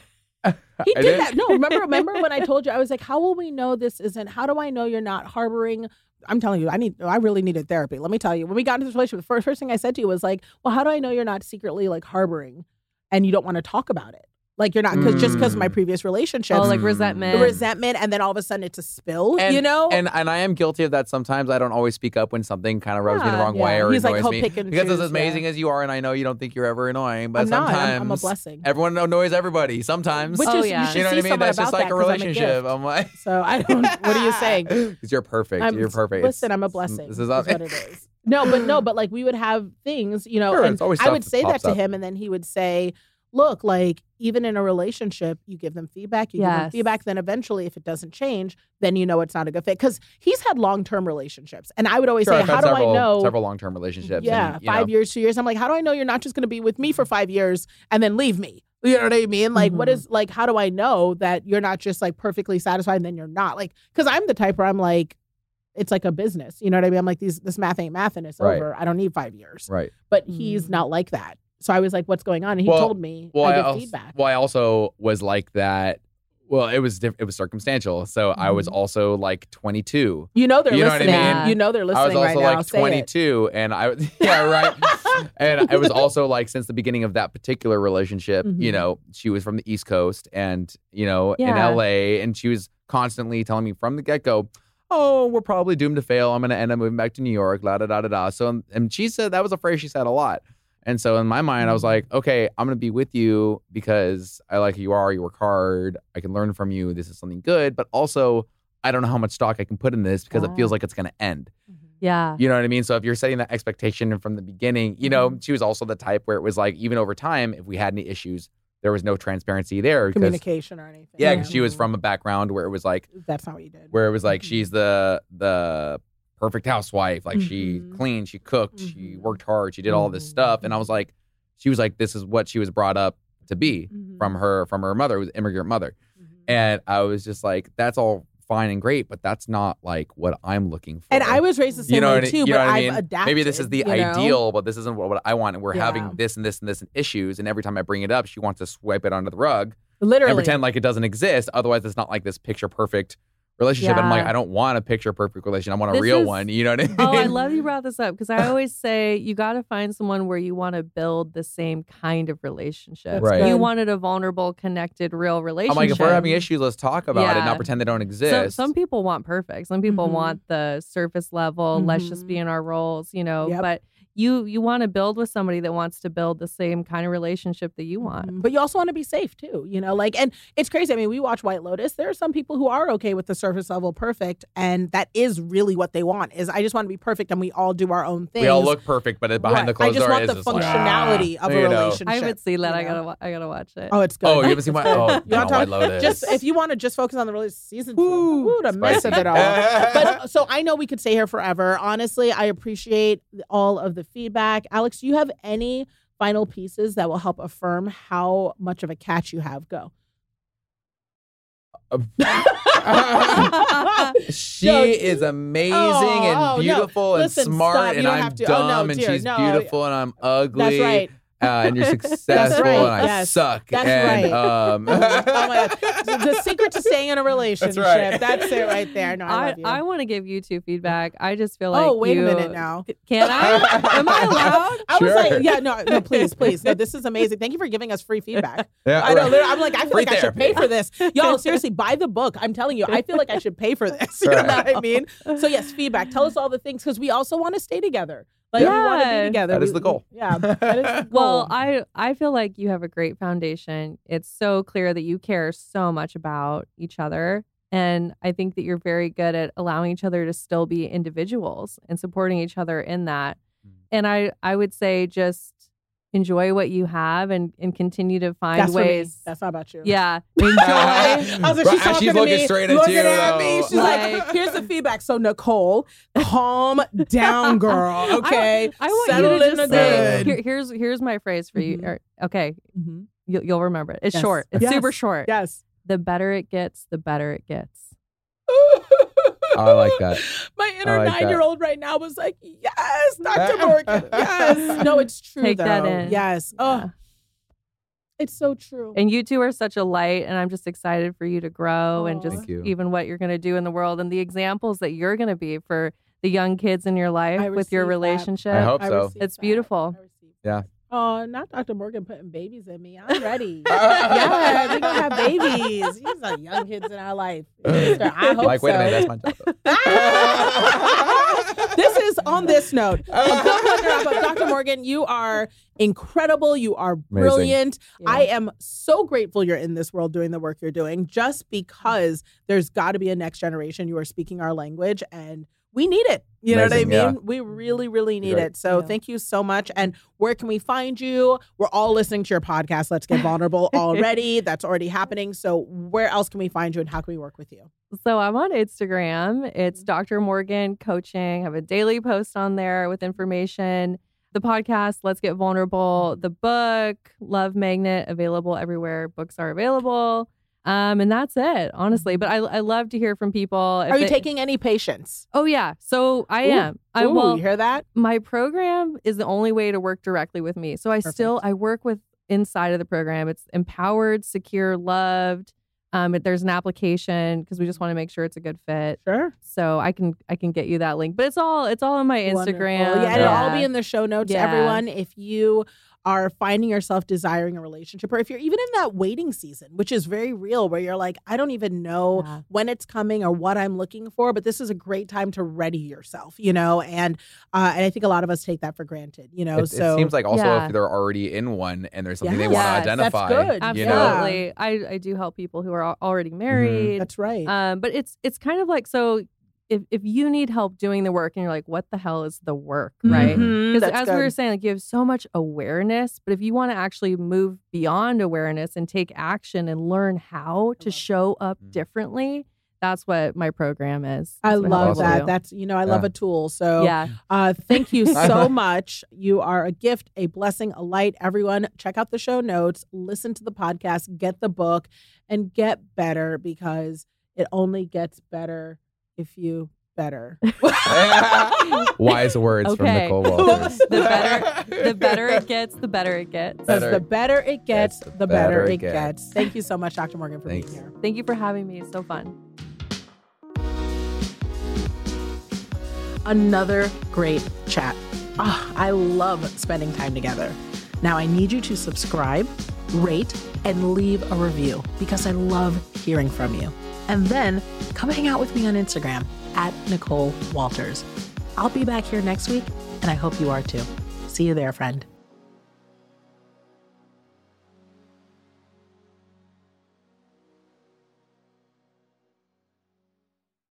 He I did did? that. No, remember, remember when I told you, I was like, how will we know this isn't, how do I know you're not harboring? I'm telling you, I need, I really needed therapy. Let me tell you, when we got into this relationship, the first, first thing I said to you was like, well, how do I know you're not secretly like harboring and you don't want to talk about it? Like you're not, because just because of my Mm. previous relationships, Oh, like Mm. resentment. the resentment, and then all of a sudden it's a spill, And, you know? and and I am guilty of that sometimes. I don't always speak up when something kind of rubs me the Yeah. wrong Yeah. way or He's like, annoys he'll me. pick and Because choose, as amazing yeah. as you are, and I know you don't think you're ever annoying, but I'm not. sometimes I'm, I'm a blessing. everyone annoys everybody. Sometimes, Which Oh, is, yeah. you should you know see what I mean. someone That's about just like that a 'cause I'm a relationship. gift. I'm like, So I don't, what are you saying? Because you're perfect. I'm- you're perfect. Listen, It's- I'm a blessing. This This is is what it is. No, but no, but like we would have things, you know, Sure, and it's always I stuff would that say that pops to up. him, and then he would say, look, like even in a relationship, you give them feedback, you give them Yes. feedback, then eventually if it doesn't change, then you know it's not a good fit. Because he's had long-term relationships. And I would always Sure, say, I've how had do several, I know? several long-term relationships. Yeah, and, you five know, years, two years. I'm like, how do I know you're not just going to be with me for five years and then leave me? You know what I mean? Like, what Mhm. is, like, how do I know that you're not just like perfectly satisfied and then you're not? Like, because I'm the type where I'm like, it's like a business. You know what I mean? I'm like, these this math ain't math and it's Right. over. I don't need five years. Right. But he's Mm. not like that. So I was like, what's going on? And he Well- told me Well, I I give also, feedback. well, I also was like that. Well, it was diff- it was circumstantial. So I was Mhm. also like twenty-two. You know they're You know what I listening. mean? You know they're I was listening also right now. like Say it. twenty-two, and I was yeah right, and it was also like since the beginning of that particular relationship, you Mhm. know, she was from the East Coast, and you know, in Yeah. L A, and she was constantly telling me from the get go, oh, we're probably doomed to fail. I'm gonna end up moving back to New York. La da da da da. So, and she said that was a phrase she said a lot. And so in my mind, I was like, okay, I'm going to be with you because I like who you are. You work hard. I can learn from you. This is something good. But also, I don't know how much stock I can put in this because it feels Wow. like it's going to end. Yeah. You know what I mean? So if you're setting that expectation from the beginning, you know, she was also the type where it was like, even over time, if we had any issues, there was no transparency there. 'cause- Communication or anything. Yeah, because she was from a background where it was like, That's not what you did. where it was like Mhm. she's the the perfect housewife. Like she Mhm. cleaned, she cooked, she Mhm. worked hard, she did all this Mhm. stuff. And I was like, she was like, this is what she was brought up to be Mhm. from her from her mother, who was an immigrant mother. Mhm. And I was just like, that's all fine and great, but that's not like what I'm looking for. And I was raised the same you know way what I- too, you know but what I I've mean? adapted. Maybe this is the you know? ideal, but this isn't what, what I want. And we're Yeah. having this and this and this and issues. And every time I bring it up, she wants to swipe it under the rug Literally. and pretend like it doesn't exist. Otherwise, it's not like this picture perfect relationship. And I'm like, Yeah. I don't want a picture perfect relationship. I want a This real is- one. You know what I mean? Oh, I love you brought this up because I always say you got to find someone where you want to build the same kind of relationship. Right. good. You wanted a vulnerable, connected, real relationship. I'm like, if we're having issues, let's talk about it, Yeah. not pretend they don't So, exist. some people want perfect. Some people Mhm. want the surface level. Let's just Mhm. be in our roles, you know. Yep. But you you want to build with somebody that wants to build the same kind of relationship that you want. Mhm. But you also want to be safe too, you know, like, and it's crazy. I mean, we watch White Lotus. There are some people who are okay with the surface level perfect, and that is really what they want. Is I just want to be perfect, and we all do our own things. we all look perfect, but behind Right. the closed I just door want is the just like, functionality ah, of a you know. relationship. I haven't seen that. you I know? gotta wa- I gotta watch it. Oh, it's good. Oh, you haven't seen my oh, You no, want to White talk- Lotus. Just if you want to just focus on the release season two, Woo, woo, the mess of spicy. it all. But so I know we could stay here forever. Honestly, I appreciate all of the feedback. Alex, do you have any final pieces that will help affirm how much of a catch you have? Go. She No, is amazing Oh, and oh, no. beautiful and Listen, smart, stop. You and don't I'm have to. Oh, dumb, no, and dear, she's no. beautiful, and I'm ugly. That's right. Uh, and you're successful, right, and I yes. suck. That's and, right. Um, Oh my God. The secret to staying in a relationship. right. That's it right there. No, I, I, love you. I want to give you two feedback. I just feel like oh, wait you- a minute now. Can I? Am I allowed? I was Sure. like, yeah, no, no, please, please. No, this is amazing. Thank you for giving us free feedback. yeah, I know. right. literally, I'm like, I feel Free like I should therapy. pay for this. Y'all, seriously, buy the book. I'm telling you, I feel like I should pay for this. You Right. know what I mean? So yes, feedback. Tell us all the things because we also want to stay together. Like we want to be Yeah. together. That is We- the goal. we- yeah, that is the goal. Well, I I feel like you have a great foundation. It's so clear that you care so much about each other. And I think that you're very good at allowing each other to still be individuals and supporting each other in that. And I, I would say just enjoy what you have and, and continue to find That's for me. ways. That's not about you. Yeah. Enjoy. I was like, she's Right, talking she's to looking me, straight at looking you, at me. though. She's like, Like- here's the feedback. So Nicole, calm down, girl. Okay, I, I want settle you to in just the say, good. here, here's here's my phrase for you. Mhm. Or, okay, Mhm. you'll, you'll remember it. It's Yes. short. It's Yes. super short. Yes. The better it gets, the better it gets. I like that. My inner I like that. nine-year-old right now was like, yes, Doctor Morgan, yes. No, it's true, Take though. that in. Yes. Yeah. Oh, it's so true. And you two are such a light, and I'm just excited for you to grow and Aw. just Thank you. even what you're going to do in the world and the examples that you're going to be for the young kids in your life I with your received that. relationship. I hope I so. received It's that. beautiful. I received Yeah. that. Oh, not Doctor Morgan putting babies in me. I'm ready. Yeah, we're going to have babies. These are young kids in our life. I hope Like, wait so. a minute, that's my job. though. This is on this note. A good one to wrap up. Doctor Morgan, you are incredible. You are brilliant. Yeah. I am so grateful you're in this world doing the work you're doing just because there's got to be a next generation. You are speaking our language and we need it. You Amazing, know what I yeah. mean? We really, really need Great. it. So Yeah. thank you so much. And where can we find you? We're all listening to your podcast, Let's Get Vulnerable, already. That's already happening. So where else can we find you and how can we work with you? So I'm on Instagram. It's Doctor Morgan Coaching. I have a daily post on there with information. The podcast, Let's Get Vulnerable. The book, Love Magnet, available everywhere books are available. Um, and that's it, honestly. But I, I love to hear from people. If Are you they- taking any patients? Oh, yeah. So I Ooh. am. I Ooh, will. you hear that? My program is the only way to work directly with me. So I still, I work with inside of the program. It's empowered, secure, loved. Um, there's an application because we just want to make sure it's a good fit. Sure. So I can I can get you that link, but it's all it's all on my Instagram. Wonderful. Yeah, and it'll all be in the show notes, Yeah. everyone. If you are finding yourself desiring a relationship, or if you're even in that waiting season, which is very real, where you're like, I don't even know Yeah. when it's coming or what I'm looking for, but this is a great time to ready yourself, you know? And uh, and I think a lot of us take that for granted, you know? It, so it seems like also Yeah. if they're already in one and there's something Yes, they want to that's identify. good. You know? Absolutely. I, I do help people who are al- already married. that's right. Um, but it's it's kind of like, so if if you need help doing the work and you're like, what the hell is the work, right? Mhm, Because that's as we were good. saying, like, you have so much awareness, but if you want to actually move beyond awareness and take action and learn how to love show up Mhm. differently, that's what my program is. I That's what love helps that. you. That's, you know, I love Yeah. a tool. So yeah. Uh, thank you so much. You are a gift, a blessing, a light. Everyone, check out the show notes, listen to the podcast, get the book, and get better, because it only gets better if you better. Wise words from Okay. Nicole Walters. the better the better it gets, the better it gets. Because Better the better it gets, gets, the better it gets. Thank you so much, Doctor Morgan, for Thanks. being here. Thank you for having me. It's so fun. Another great chat. Ah, I love spending time together. Now I need you to subscribe, rate, and leave a review, because I love hearing from you. And then come hang out with me on Instagram at Nicole Walters. I'll be back here next week, and I hope you are too. See you there, friend.